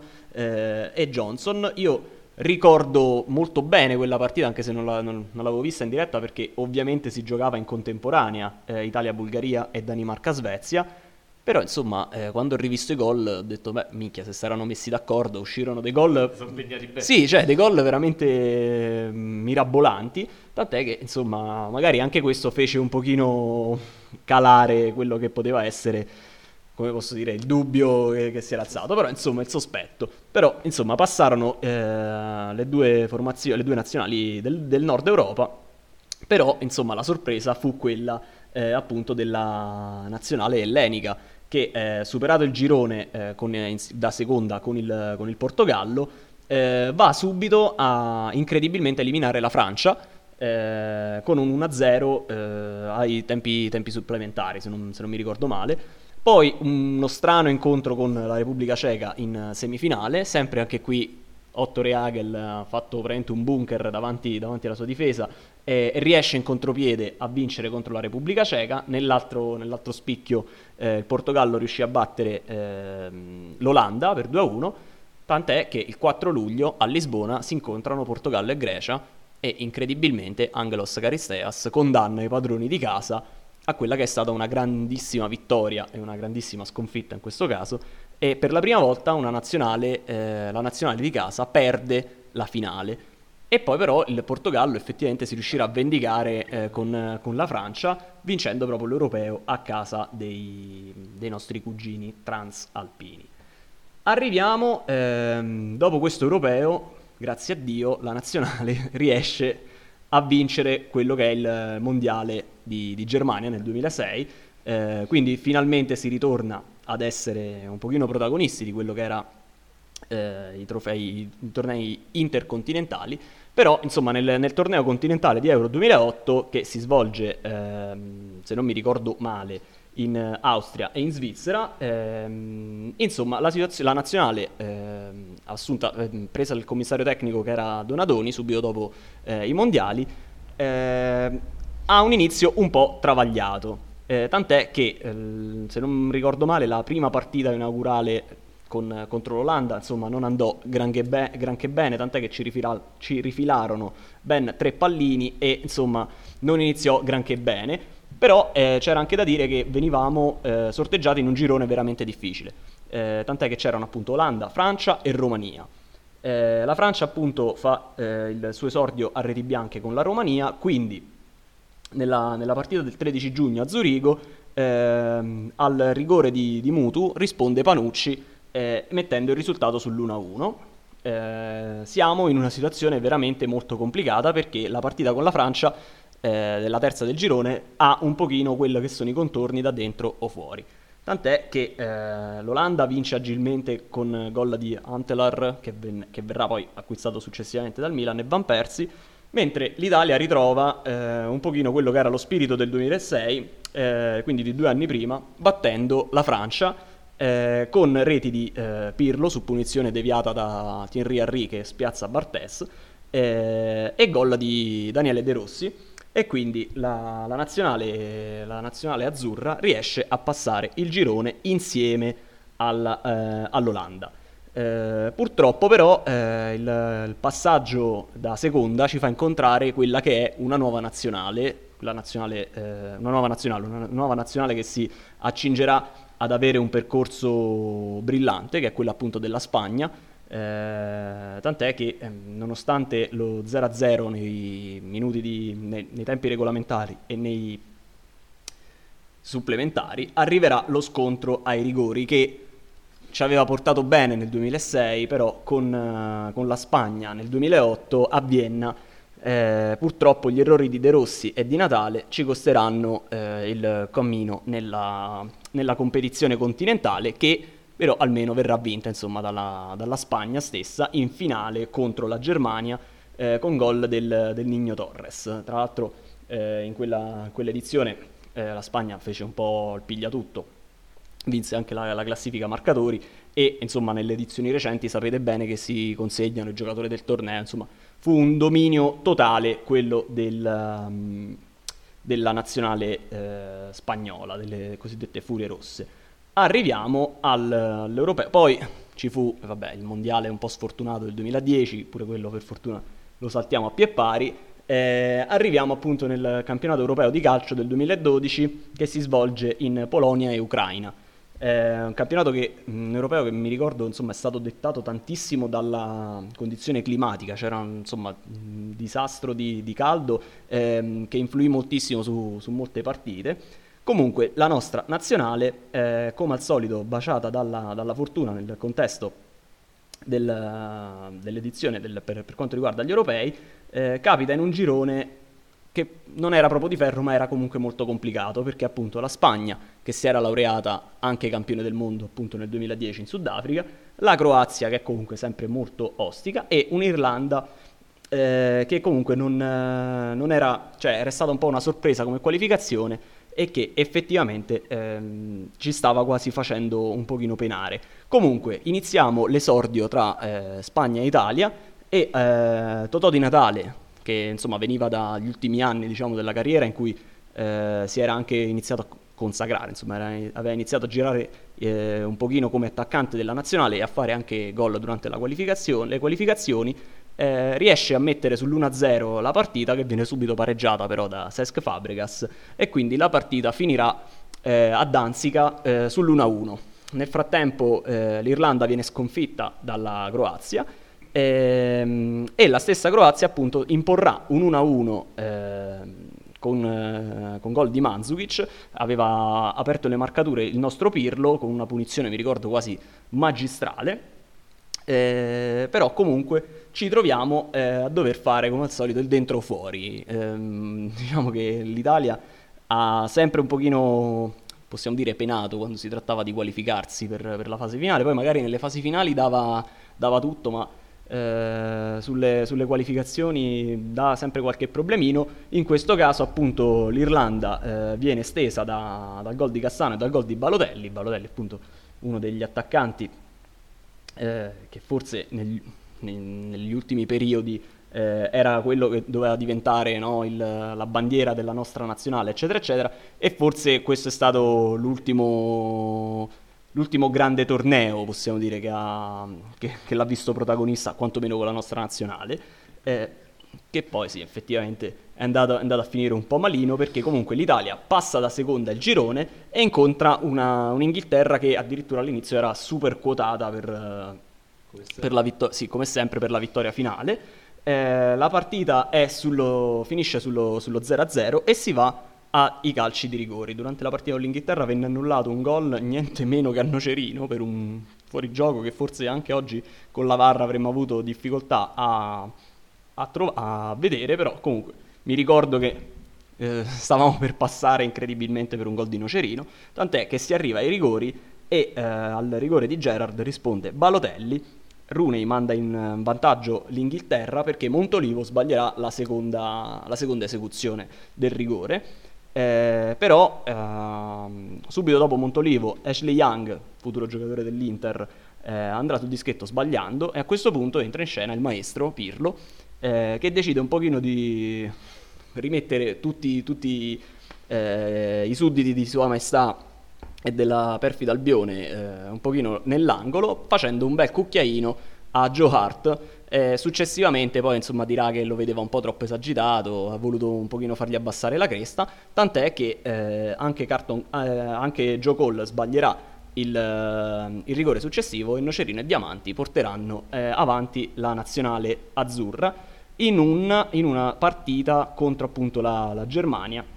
e Johnson. Io ricordo molto bene quella partita, anche se non l'avevo vista in diretta, perché ovviamente si giocava in contemporanea Italia-Bulgaria e Danimarca-Svezia. Però insomma quando ho rivisto i gol ho detto beh minchia, se si erano messi d'accordo uscirono dei gol, sono impegnati bene. sì, cioè dei gol veramente mirabolanti, tant'è che insomma magari anche questo fece un pochino calare quello che poteva essere, come posso dire, il dubbio che si era alzato, però insomma il sospetto. Però insomma passarono le due nazionali del nord Europa, però insomma la sorpresa fu quella appunto della nazionale ellenica, che superato il girone da seconda con il Portogallo, va subito a incredibilmente eliminare la Francia con un 1-0 ai tempi supplementari, se non mi ricordo male. Poi uno strano incontro con la Repubblica Ceca in semifinale, sempre anche qui Otto Rehagel ha fatto veramente un bunker davanti alla sua difesa e riesce in contropiede a vincere contro la Repubblica Ceca. Nell'altro spicchio il Portogallo riuscì a battere l'Olanda per 2-1, tant'è che il 4 luglio a Lisbona si incontrano Portogallo e Grecia e incredibilmente Angelos Charisteas condanna i padroni di casa a quella che è stata una grandissima vittoria e una grandissima sconfitta in questo caso, e per la prima volta la nazionale di casa perde la finale. E poi però il Portogallo effettivamente si riuscirà a vendicare con la Francia, vincendo proprio l'Europeo a casa dei nostri cugini transalpini. Arriviamo, dopo questo Europeo, grazie a Dio, la nazionale riesce a vincere quello che è il mondiale di Germania nel 2006, quindi finalmente si ritorna ad essere un pochino protagonisti di quello che era i tornei intercontinentali. Però insomma nel torneo continentale di Euro 2008, che si svolge se non mi ricordo male in Austria e in Svizzera. Insomma, la nazionale, presa il commissario tecnico che era Donadoni subito dopo i mondiali, ha un inizio un po' travagliato, tant'è che, se non ricordo male, la prima partita inaugurale contro l'Olanda, insomma, non andò granché bene, tant'è che ci rifilarono ben 3 pallini e, insomma, non iniziò granché bene. Però c'era anche da dire che venivamo sorteggiati in un girone veramente difficile, tant'è che c'erano appunto Olanda, Francia e Romania. La Francia appunto fa il suo esordio a reti bianche con la Romania, quindi nella partita del 13 giugno a Zurigo al rigore di Mutu risponde Panucci mettendo il risultato sull'1-1. Siamo in una situazione veramente molto complicata perché la partita con la Francia della terza del girone ha un pochino quello che sono i contorni da dentro o fuori, tant'è che l'Olanda vince agilmente con gol di Huntelaar che verrà poi acquistato successivamente dal Milan, e Van Persie, mentre l'Italia ritrova un pochino quello che era lo spirito del 2006, quindi di 2 anni prima, battendo la Francia con reti di Pirlo su punizione deviata da Thierry Henry che spiazza Barthez, e gol di Daniele De Rossi, e quindi la nazionale azzurra riesce a passare il girone insieme all'Olanda. Purtroppo però il passaggio da seconda ci fa incontrare quella che è una nuova nazionale che si accingerà ad avere un percorso brillante, che è quello appunto della Spagna, tant'è che nonostante lo 0-0 nei tempi regolamentari e nei supplementari, arriverà lo scontro ai rigori che ci aveva portato bene nel 2006, però con la Spagna nel 2008 a Vienna purtroppo gli errori di De Rossi e di Natale ci costeranno il cammino nella competizione continentale, che però almeno verrà vinta, insomma, dalla Spagna stessa in finale contro la Germania con gol del Niño Torres. Tra l'altro in quell'edizione la Spagna fece un po' il pigliatutto, vinse anche la classifica marcatori e, insomma, nelle edizioni recenti sapete bene che si consegnano i giocatori del torneo. Insomma, fu un dominio totale quello della nazionale spagnola, delle cosiddette Furie Rosse. Arriviamo all'Europeo, poi ci fu il mondiale un po' sfortunato del 2010, pure quello per fortuna lo saltiamo a pie pari. Arriviamo appunto nel campionato europeo di calcio del 2012 che si svolge in Polonia e Ucraina. Un campionato europeo che mi ricordo, insomma, è stato dettato tantissimo dalla condizione climatica, c'era un disastro di caldo che influì moltissimo su molte partite. Comunque la nostra nazionale, come al solito baciata dalla fortuna nel contesto dell'edizione per quanto riguarda gli europei, capita in un girone che non era proprio di ferro, ma era comunque molto complicato, perché appunto la Spagna, che si era laureata anche campione del mondo appunto nel 2010 in Sudafrica, la Croazia, che è comunque sempre molto ostica, e un'Irlanda che comunque non era, cioè era stata un po' una sorpresa come qualificazione e che effettivamente ci stava quasi facendo un pochino penare. Comunque iniziamo l'esordio tra Spagna e Italia, e Totò Di Natale, che insomma veniva dagli ultimi anni, diciamo, della carriera in cui si era anche iniziato a consacrare, insomma aveva iniziato a girare un pochino come attaccante della nazionale e a fare anche gol durante le qualificazioni, riesce a mettere sull'1-0 la partita, che viene subito pareggiata però da Cesc Fabregas, e quindi la partita finirà a Danzica sull'1-1. Nel frattempo l'Irlanda viene sconfitta dalla Croazia, e la stessa Croazia appunto imporrà un 1-1 con gol di Mandzukic. Aveva aperto le marcature il nostro Pirlo con una punizione, mi ricordo, quasi magistrale, però comunque ci troviamo a dover fare come al solito il dentro o fuori. Diciamo che l'Italia ha sempre un pochino, possiamo dire, penato quando si trattava di qualificarsi per la fase finale. Poi magari nelle fasi finali dava tutto, ma sulle qualificazioni dà sempre qualche problemino. In questo caso appunto l'Irlanda viene stesa dal gol di Cassano e dal gol di Balotelli appunto uno degli attaccanti che forse negli ultimi periodi era quello che doveva diventare, no, la bandiera della nostra nazionale, eccetera eccetera, e forse questo è stato l'ultimo grande torneo, possiamo dire, che l'ha visto protagonista, quantomeno con la nostra nazionale, che poi sì, effettivamente è andato a finire un po' malino, perché comunque l'Italia passa da seconda il girone e incontra un'Inghilterra che addirittura all'inizio era super quotata per la vittoria, sì, come sempre, per la vittoria finale. La partita finisce sullo 0-0 e si va ai calci di rigori. Durante la partita con l'Inghilterra venne annullato un gol niente meno che a nocerino per un fuorigioco che forse anche oggi con la VAR avremmo avuto difficoltà a vedere, però comunque mi ricordo che stavamo per passare incredibilmente per un gol di nocerino, tant'è che si arriva ai rigori e al rigore di Gerrard risponde Balotelli. Rooney manda in vantaggio l'Inghilterra perché Montolivo sbaglierà la seconda esecuzione del rigore. Però subito dopo Montolivo Ashley Young, futuro giocatore dell'Inter, andrà sul dischetto sbagliando, e a questo punto entra in scena il maestro Pirlo, che decide un pochino di rimettere tutti i sudditi di Sua Maestà e della perfida Albione un pochino nell'angolo, facendo un bel cucchiaino a Joe Hart. Successivamente poi insomma dirà che lo vedeva un po' troppo esagitato, ha voluto un pochino fargli abbassare la cresta, tant'è che anche Joe Cole sbaglierà il rigore successivo e Nocerino e Diamanti porteranno avanti la nazionale azzurra in una partita contro appunto la Germania,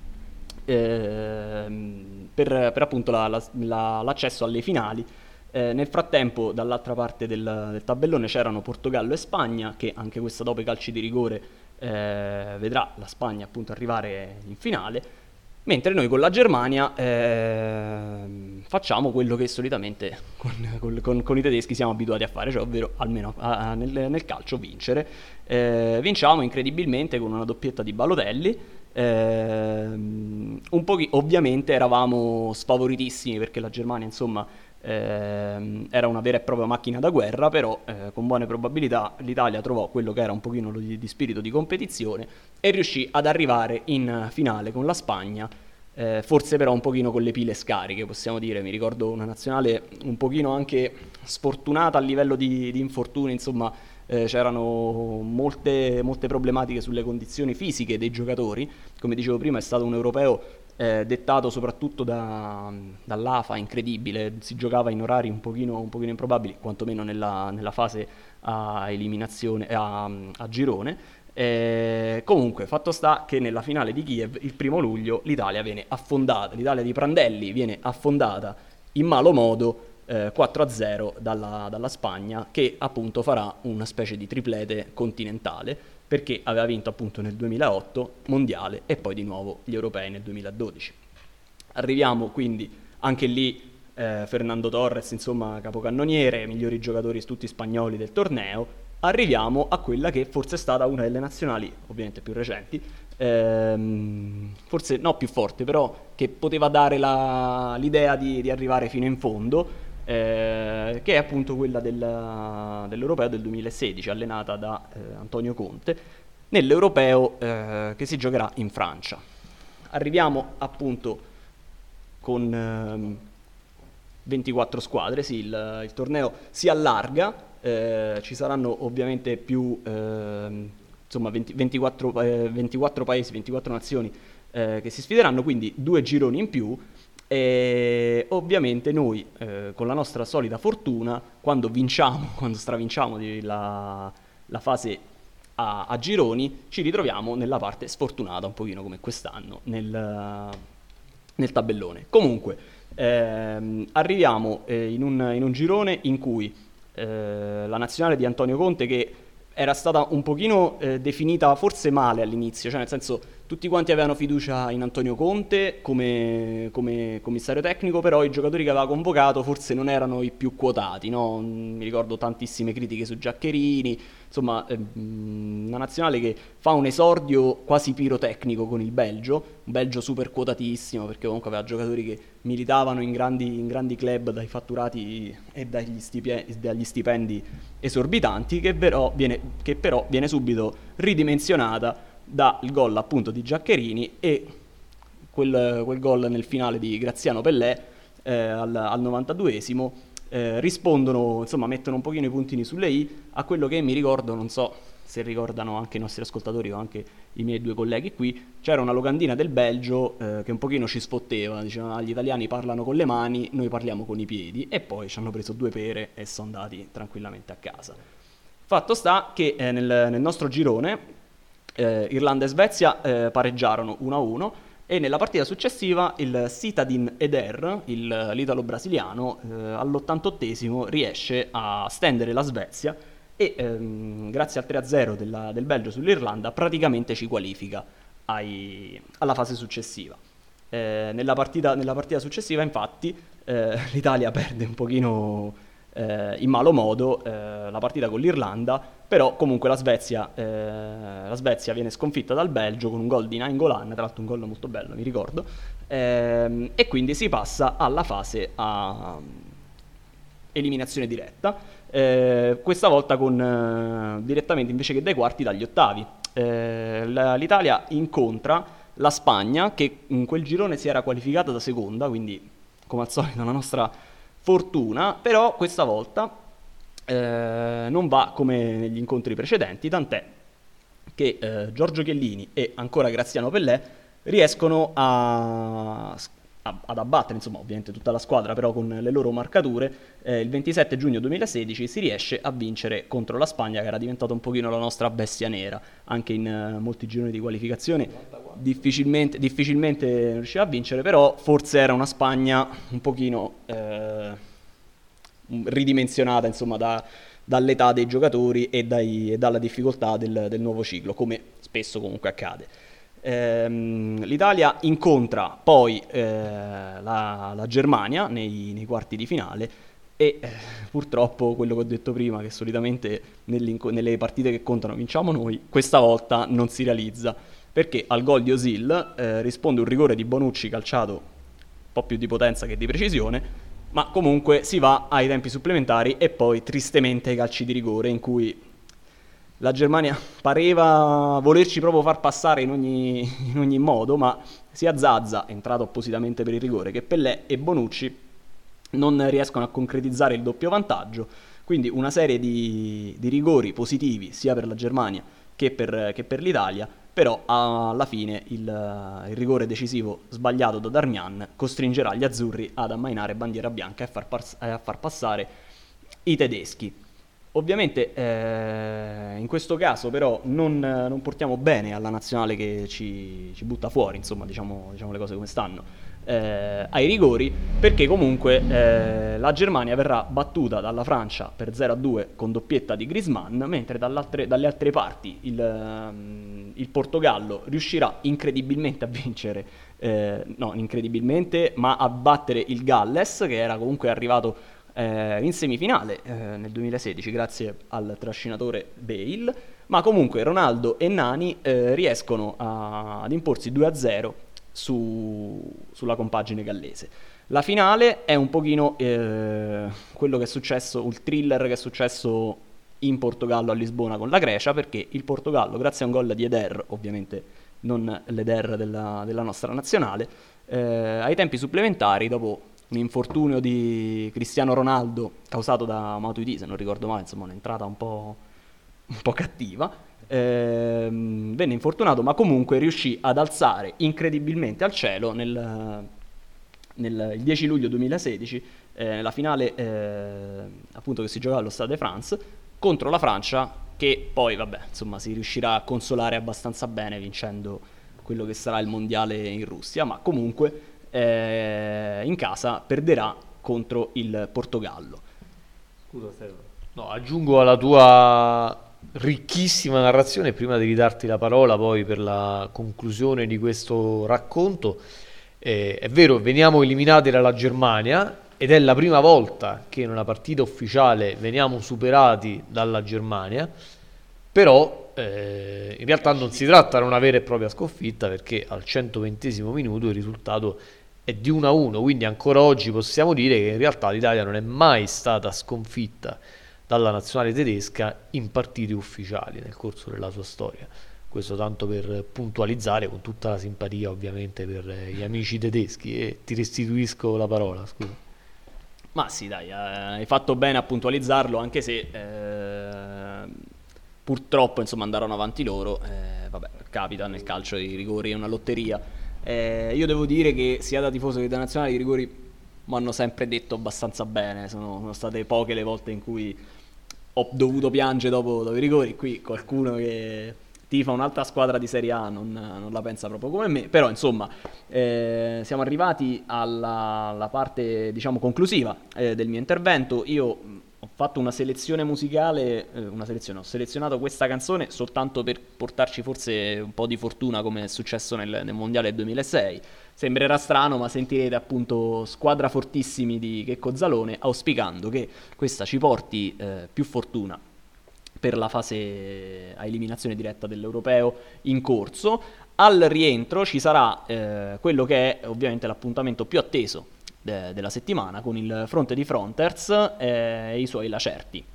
per appunto l'accesso alle finali. Nel frattempo dall'altra parte del tabellone c'erano Portogallo e Spagna, che anche questa dopo i calci di rigore vedrà la Spagna appunto arrivare in finale, mentre noi con la Germania facciamo quello che solitamente con i tedeschi siamo abituati a fare, cioè ovvero almeno nel calcio vincere. Vinciamo incredibilmente con una doppietta di Balotelli. Ovviamente eravamo sfavoritissimi perché la Germania insomma era una vera e propria macchina da guerra, però con buone probabilità l'Italia trovò quello che era un pochino di spirito di competizione e riuscì ad arrivare in finale con la Spagna, forse però un pochino con le pile scariche, possiamo dire. Mi ricordo una nazionale un pochino anche sfortunata a livello di infortuni, insomma. C'erano molte problematiche sulle condizioni fisiche dei giocatori. Come dicevo prima, è stato un europeo dettato soprattutto dall'AFA, incredibile. Si giocava in orari un pochino improbabili, quantomeno nella fase a eliminazione, a girone. Comunque, fatto sta che nella finale di Kiev, il 1° luglio, l'Italia di Prandelli viene affondata in malo modo 4-0 dalla Spagna, che appunto farà una specie di triplete continentale, perché aveva vinto appunto nel 2008 mondiale e poi di nuovo gli europei nel 2012. Arriviamo quindi anche lì Fernando Torres, insomma, capocannoniere, migliori giocatori tutti spagnoli del torneo. Arriviamo a quella che forse è stata una delle nazionali ovviamente più recenti, forse no più forte, però che poteva dare l'idea di arrivare fino in fondo, che è appunto quella dell'Europeo del 2016, allenata da Antonio Conte, nell'Europeo che si giocherà in Francia. Arriviamo appunto con 24 squadre, sì, il torneo si allarga, ci saranno ovviamente più, insomma 24 paesi, 24 nazioni che si sfideranno, quindi 2 gironi in più. E ovviamente noi con la nostra solita fortuna, quando stravinciamo la fase a gironi, ci ritroviamo nella parte sfortunata, un pochino come quest'anno nel tabellone. Comunque arriviamo in un girone in cui la nazionale di Antonio Conte, che era stata un pochino definita forse male all'inizio, cioè nel senso tutti quanti avevano fiducia in Antonio Conte come commissario tecnico, però i giocatori che aveva convocato forse non erano i più quotati, no? Mi ricordo tantissime critiche su Giaccherini, insomma una nazionale che fa un esordio quasi pirotecnico con il Belgio, un Belgio super quotatissimo perché comunque aveva giocatori che militavano in grandi club dai fatturati e dagli stipendi esorbitanti, che però viene subito ridimensionata dal gol appunto di Giaccherini e quel gol nel finale di Graziano Pellè al 92esimo. Rispondono, insomma, mettono un pochino i puntini sulle i a quello che mi ricordo, non so se ricordano anche i nostri ascoltatori o anche i miei due colleghi qui, c'era una locandina del Belgio che un pochino ci sfotteva, dicevano gli italiani parlano con le mani, noi parliamo con i piedi, e poi ci hanno preso 2 pere e sono andati tranquillamente a casa. Fatto sta che nel nostro girone Irlanda e Svezia pareggiarono 1-1 e nella partita successiva il Citadin Eder, l'italo-brasiliano, all'88esimo riesce a stendere la Svezia e grazie al 3-0 del Belgio sull'Irlanda praticamente ci qualifica alla fase successiva. Nella partita successiva infatti l'Italia perde un pochino in malo modo la partita con l'Irlanda, però comunque la Svezia viene sconfitta dal Belgio con un gol di Nainggolan, tra l'altro un gol molto bello, mi ricordo, e quindi si passa alla fase a eliminazione diretta, questa volta con direttamente invece che dai quarti dagli ottavi. L'Italia incontra la Spagna che in quel girone si era qualificata da seconda, quindi come al solito la nostra fortuna, però questa volta non va come negli incontri precedenti, tant'è che Giorgio Chiellini e ancora Graziano Pellè riescono ad abbattere, insomma, ovviamente tutta la squadra, però con le loro marcature. Il 27 giugno 2016 si riesce a vincere contro la Spagna, che era diventata un pochino la nostra bestia nera, anche in molti gironi di qualificazione difficilmente riusciva a vincere, però forse era una Spagna un pochino ridimensionata, insomma, dall'età dei giocatori e dalla difficoltà del nuovo ciclo, come spesso comunque accade. L'Italia incontra poi la Germania nei quarti di finale e purtroppo quello che ho detto prima, che solitamente nelle partite che contano vinciamo noi, questa volta non si realizza, perché al gol di Özil risponde un rigore di Bonucci calciato un po' più di potenza che di precisione, ma comunque si va ai tempi supplementari e poi tristemente ai calci di rigore, in cui la Germania pareva volerci proprio far passare in ogni modo, ma sia Zaza, entrato appositamente per il rigore, che Pellè e Bonucci non riescono a concretizzare il doppio vantaggio, quindi una serie di rigori positivi sia per la Germania che per l'Italia, però alla fine il rigore decisivo sbagliato da Darmian costringerà gli azzurri ad ammainare bandiera bianca e a far passare i tedeschi. Ovviamente in questo caso però non portiamo bene alla nazionale che ci butta fuori, insomma, diciamo le cose come stanno, ai rigori, perché comunque la Germania verrà battuta dalla Francia per 0-2 con doppietta di Griezmann, mentre dalle altre parti il Portogallo riuscirà incredibilmente a vincere, non incredibilmente, ma a battere il Galles, che era comunque arrivato in semifinale nel 2016 grazie al trascinatore Bale, ma comunque Ronaldo e Nani riescono ad imporsi 2-0 sulla compagine gallese. La finale è un pochino quello che è successo, il thriller che è successo in Portogallo a Lisbona con la Grecia, perché il Portogallo, grazie a un gol di Eder, ovviamente non l'Eder della nostra nazionale, ai tempi supplementari, dopo un infortunio di Cristiano Ronaldo causato da Matuidi, se non ricordo male, insomma un'entrata un po' cattiva, venne infortunato, ma comunque riuscì ad alzare incredibilmente al cielo il 10 luglio 2016 la finale appunto che si giocava allo Stade de France contro la Francia, che poi vabbè, insomma, si riuscirà a consolare abbastanza bene vincendo quello che sarà il mondiale in Russia, ma comunque in casa perderà contro il Portogallo. Scusa Stefano. No, aggiungo alla tua ricchissima narrazione. Prima di ridarti la parola poi per la conclusione di questo racconto, è vero, veniamo eliminati dalla Germania ed è la prima volta che in una partita ufficiale veniamo superati dalla Germania, però in realtà non si tratta di una vera e propria sconfitta, perché al 120° minuto il risultato è di 1-1, quindi ancora oggi possiamo dire che in realtà l'Italia non è mai stata sconfitta dalla nazionale tedesca in partite ufficiali nel corso della sua storia. Questo tanto per puntualizzare, con tutta la simpatia ovviamente per gli amici tedeschi, e ti restituisco la parola, scusa. Ma sì, dai, hai fatto bene a puntualizzarlo, anche se purtroppo insomma andarono avanti loro. Vabbè, capita nel calcio, i rigori è una lotteria. Io devo dire che sia da tifoso che da nazionale i rigori mi hanno sempre detto abbastanza bene. Sono state poche le volte in cui ho dovuto piangere dopo i rigori. Qui qualcuno che tifa un'altra squadra di Serie A non la pensa proprio come me, però insomma siamo arrivati alla parte, diciamo, conclusiva del mio intervento. Io ho fatto una selezione musicale, ho selezionato questa canzone soltanto per portarci forse un po' di fortuna, come è successo nel Mondiale del 2006. Sembrerà strano, ma sentirete appunto Squadra Fortissimi di Checco Zalone, auspicando che questa ci porti più fortuna per la fase a eliminazione diretta dell'Europeo in corso. Al rientro ci sarà quello che è ovviamente l'appuntamento più atteso della settimana, con il fronte di Fronters e i suoi lacerti.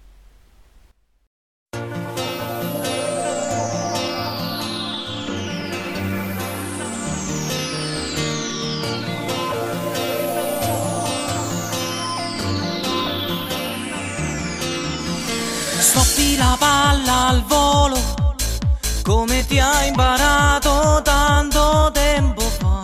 Stoppi la palla al volo, come ti ha imparato tanto tempo fa.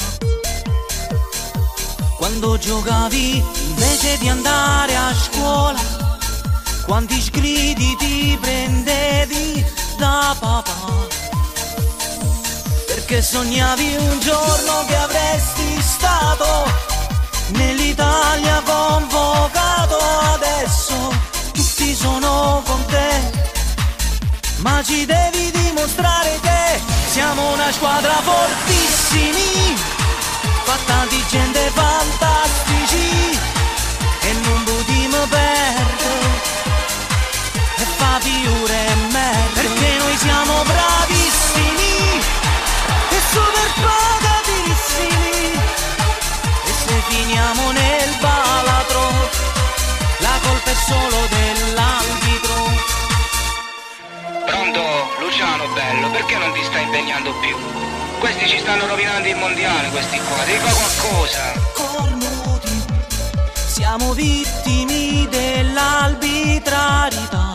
Quando giocavi invece di andare a scuola, quanti sgridi ti prendevi da papà. Perché sognavi un giorno che avresti stato nell'Italia convocato. Adesso tutti sono con te, ma ci devi dimostrare che siamo una squadra fortissimi, fatta di gente fantastici, e non potremo perdere e fa figure e merda, perché noi siamo bravissimi e super pagatissimi, e se finiamo nel balatro la colpa è solo dell'arbitro. Pronto, Luciano bello, perché non ti stai impegnando più? Questi ci stanno rovinando il mondiale, questi qua, devi fare qualcosa. Cornuti, siamo vittime dell'arbitrarietà,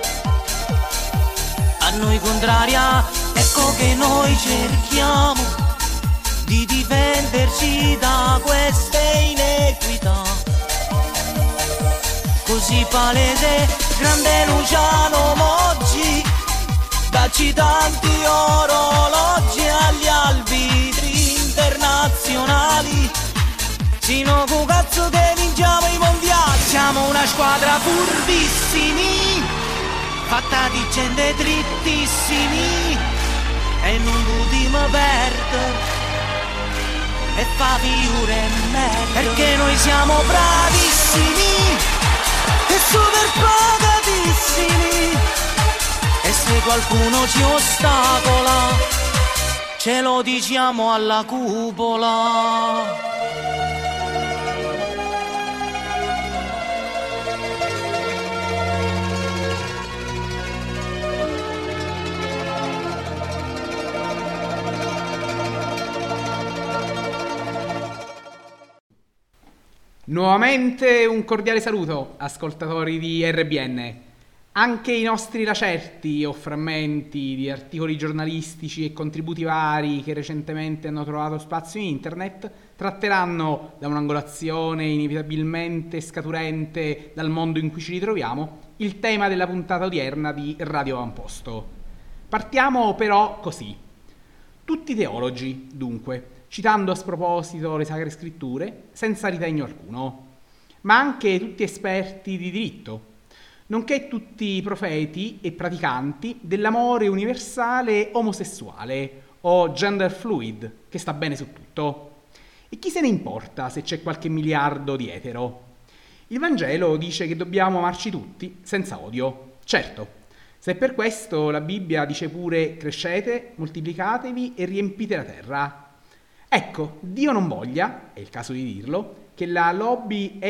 a noi contraria, ecco che noi cerchiamo di difenderci da queste inequità. Così palese, grande Luciano Moggi, dacci tanti orologi agli arbitri internazionali, sino con cazzo che vinciamo i mondiali. Siamo una squadra furbissimi, fatta di gente drittissimi, e non potremo perdere e fa figure e merda, perché noi siamo bravissimi e super pagatissimi, e se qualcuno ci ostacola ce lo diciamo alla cupola. Nuovamente un cordiale saluto, ascoltatori di RBN. Anche i nostri lacerti o frammenti di articoli giornalistici e contributi vari che recentemente hanno trovato spazio in internet tratteranno da un'angolazione inevitabilmente scaturente dal mondo in cui ci ritroviamo il tema della puntata odierna di Radio Avamposto. Partiamo però così. Tutti teologi, dunque, citando a sproposito le Sacre Scritture, senza ritegno alcuno, ma anche tutti esperti di diritto, nonché tutti i profeti e praticanti dell'amore universale omosessuale o gender fluid, che sta bene su tutto. E chi se ne importa se c'è qualche miliardo di etero? Il Vangelo dice che dobbiamo amarci tutti senza odio. Certo, se per questo la Bibbia dice pure crescete, moltiplicatevi e riempite la terra. Ecco, Dio non voglia, è il caso di dirlo, che la lobby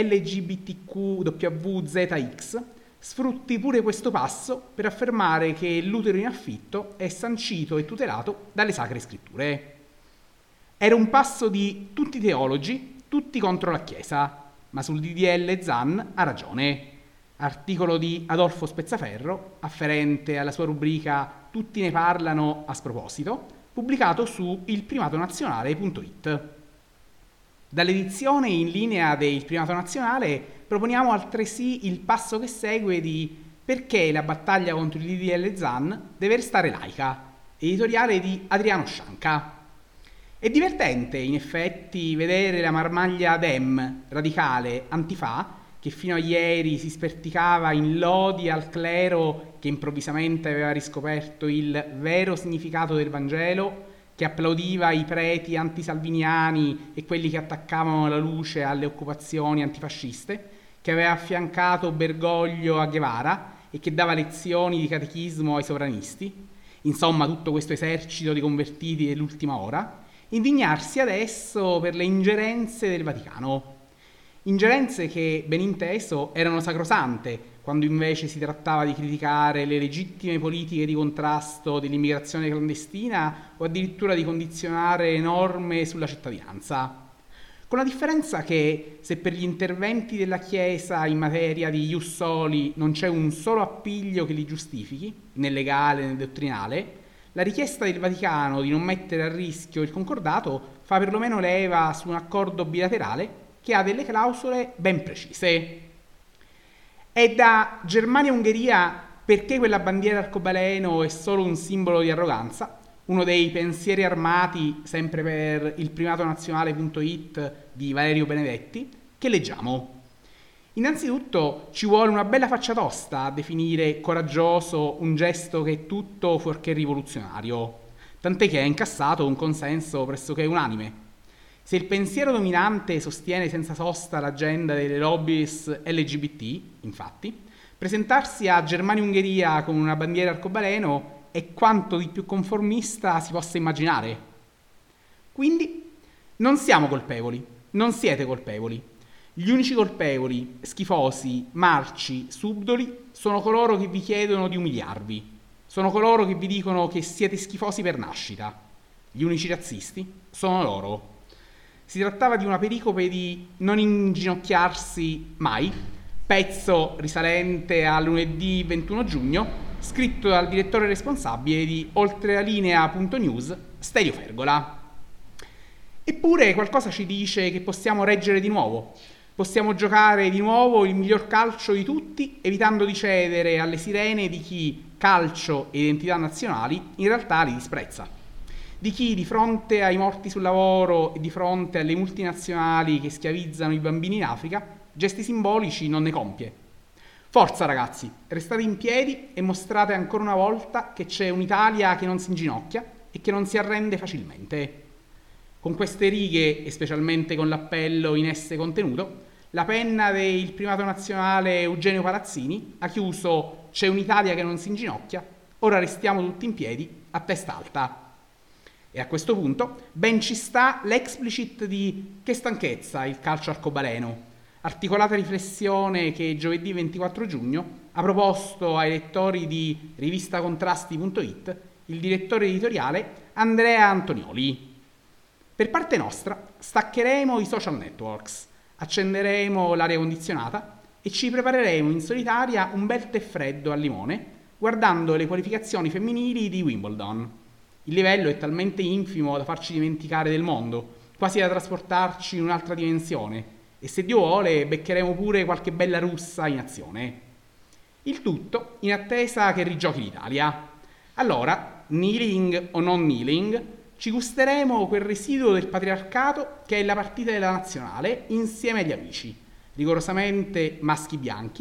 LGBTQWZX sfrutti pure questo passo per affermare che l'utero in affitto è sancito e tutelato dalle sacre scritture. Era un passo di tutti i teologi, tutti contro la Chiesa, ma sul DDL Zan ha ragione. Articolo di Adolfo Spezzaferro, afferente alla sua rubrica Tutti ne parlano a sproposito, pubblicato su ilprimatonazionale.it. Dall'edizione in linea del Primato Nazionale proponiamo altresì il passo che segue di Perché la battaglia contro il DDL Zan deve restare laica, editoriale di Adriano Scianca. È divertente, in effetti, vedere la marmaglia Dem, radicale, antifa, che fino a ieri si sperticava in lodi al clero che improvvisamente aveva riscoperto il vero significato del Vangelo, che applaudiva i preti antisalviniani e quelli che attaccavano la luce alle occupazioni antifasciste, che aveva affiancato Bergoglio a Guevara e che dava lezioni di catechismo ai sovranisti, insomma tutto questo esercito di convertiti dell'ultima ora, indignarsi adesso per le ingerenze del Vaticano. Ingerenze che, ben inteso, erano sacrosante, quando invece si trattava di criticare le legittime politiche di contrasto dell'immigrazione clandestina o addirittura di condizionare norme sulla cittadinanza. Con la differenza che, se per gli interventi della Chiesa in materia di ius soli non c'è un solo appiglio che li giustifichi, né legale né dottrinale, la richiesta del Vaticano di non mettere a rischio il concordato fa perlomeno leva su un accordo bilaterale che ha delle clausole ben precise. È da Germania-Ungheria perché quella bandiera arcobaleno è solo un simbolo di arroganza, uno dei pensieri armati, sempre per ilprimatonazionale.it di Valerio Benedetti, che leggiamo. Innanzitutto ci vuole una bella faccia tosta a definire coraggioso un gesto che è tutto fuorché rivoluzionario, tant'è che ha incassato un consenso pressoché unanime. Se il pensiero dominante sostiene senza sosta l'agenda delle lobbies LGBT, infatti, presentarsi a Germania-Ungheria con una bandiera arcobaleno è quanto di più conformista si possa immaginare. Quindi non siamo colpevoli, non siete colpevoli. Gli unici colpevoli, schifosi, marci, subdoli, sono coloro che vi chiedono di umiliarvi. Sono coloro che vi dicono che siete schifosi per nascita. Gli unici razzisti sono loro. Si trattava di una pericope di non inginocchiarsi mai, pezzo risalente a lunedì 21 giugno, scritto dal direttore responsabile di oltrealinea.news, Stelio Fergola. Eppure qualcosa ci dice che possiamo reggere di nuovo. Possiamo giocare di nuovo il miglior calcio di tutti, evitando di cedere alle sirene di chi calcio e identità nazionali in realtà li disprezza. Di chi di fronte ai morti sul lavoro e di fronte alle multinazionali che schiavizzano i bambini in Africa, gesti simbolici non ne compie. Forza ragazzi, restate in piedi e mostrate ancora una volta che c'è un'Italia che non si inginocchia e che non si arrende facilmente. Con queste righe, e specialmente con l'appello in esse contenuto, la penna del primato nazionale Eugenio Palazzini ha chiuso «C'è un'Italia che non si inginocchia, ora restiamo tutti in piedi a testa alta». E a questo punto ben ci sta l'explicit di «Che stanchezza il calcio arcobaleno», articolata riflessione che giovedì 24 giugno ha proposto ai lettori di rivistacontrasti.it il direttore editoriale Andrea Antonioli. Per parte nostra staccheremo i social networks, accenderemo l'aria condizionata e ci prepareremo in solitaria un bel tè freddo al limone guardando le qualificazioni femminili di Wimbledon. Il livello è talmente infimo da farci dimenticare del mondo, quasi da trasportarci in un'altra dimensione, e se Dio vuole beccheremo pure qualche bella russa in azione. Il tutto in attesa che rigiochi l'Italia. Allora, kneeling o non kneeling, ci gusteremo quel residuo del patriarcato che è la partita della nazionale insieme agli amici, rigorosamente maschi bianchi,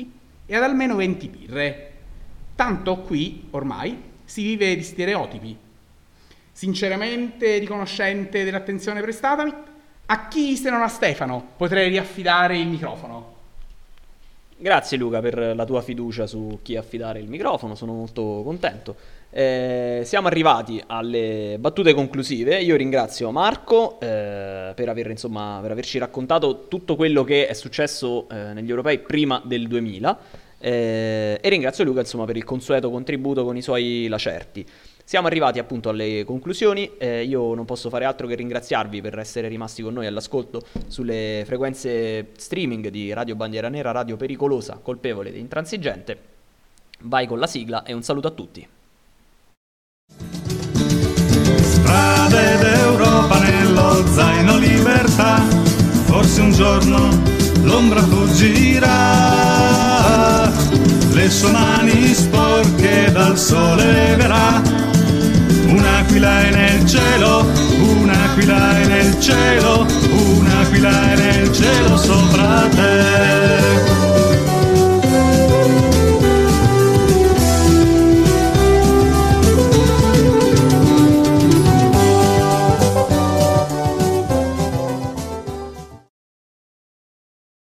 e ad almeno 20 birre. Tanto qui, ormai, si vive di stereotipi. Sinceramente riconoscente dell'attenzione prestatami, a chi se non a Stefano potrei riaffidare il microfono? Grazie Luca per la tua fiducia su chi affidare il microfono, sono molto contento. Siamo arrivati alle battute conclusive. Io ringrazio Marco per averci raccontato tutto quello che è successo negli europei prima del 2000 e ringrazio Luca per il consueto contributo con i suoi lacerti. Siamo arrivati appunto alle conclusioni, io non posso fare altro che ringraziarvi per essere rimasti con noi all'ascolto sulle frequenze streaming di Radio Bandiera Nera, Radio Pericolosa, Colpevole ed Intransigente. Vai con la sigla e un saluto a tutti. Strade d'Europa nello zaino libertà, forse un giorno l'ombra fuggirà, le sue mani sporche dal sole leverà. Un'aquila è nel cielo, un'aquila è nel cielo, un'aquila è nel cielo sopra te.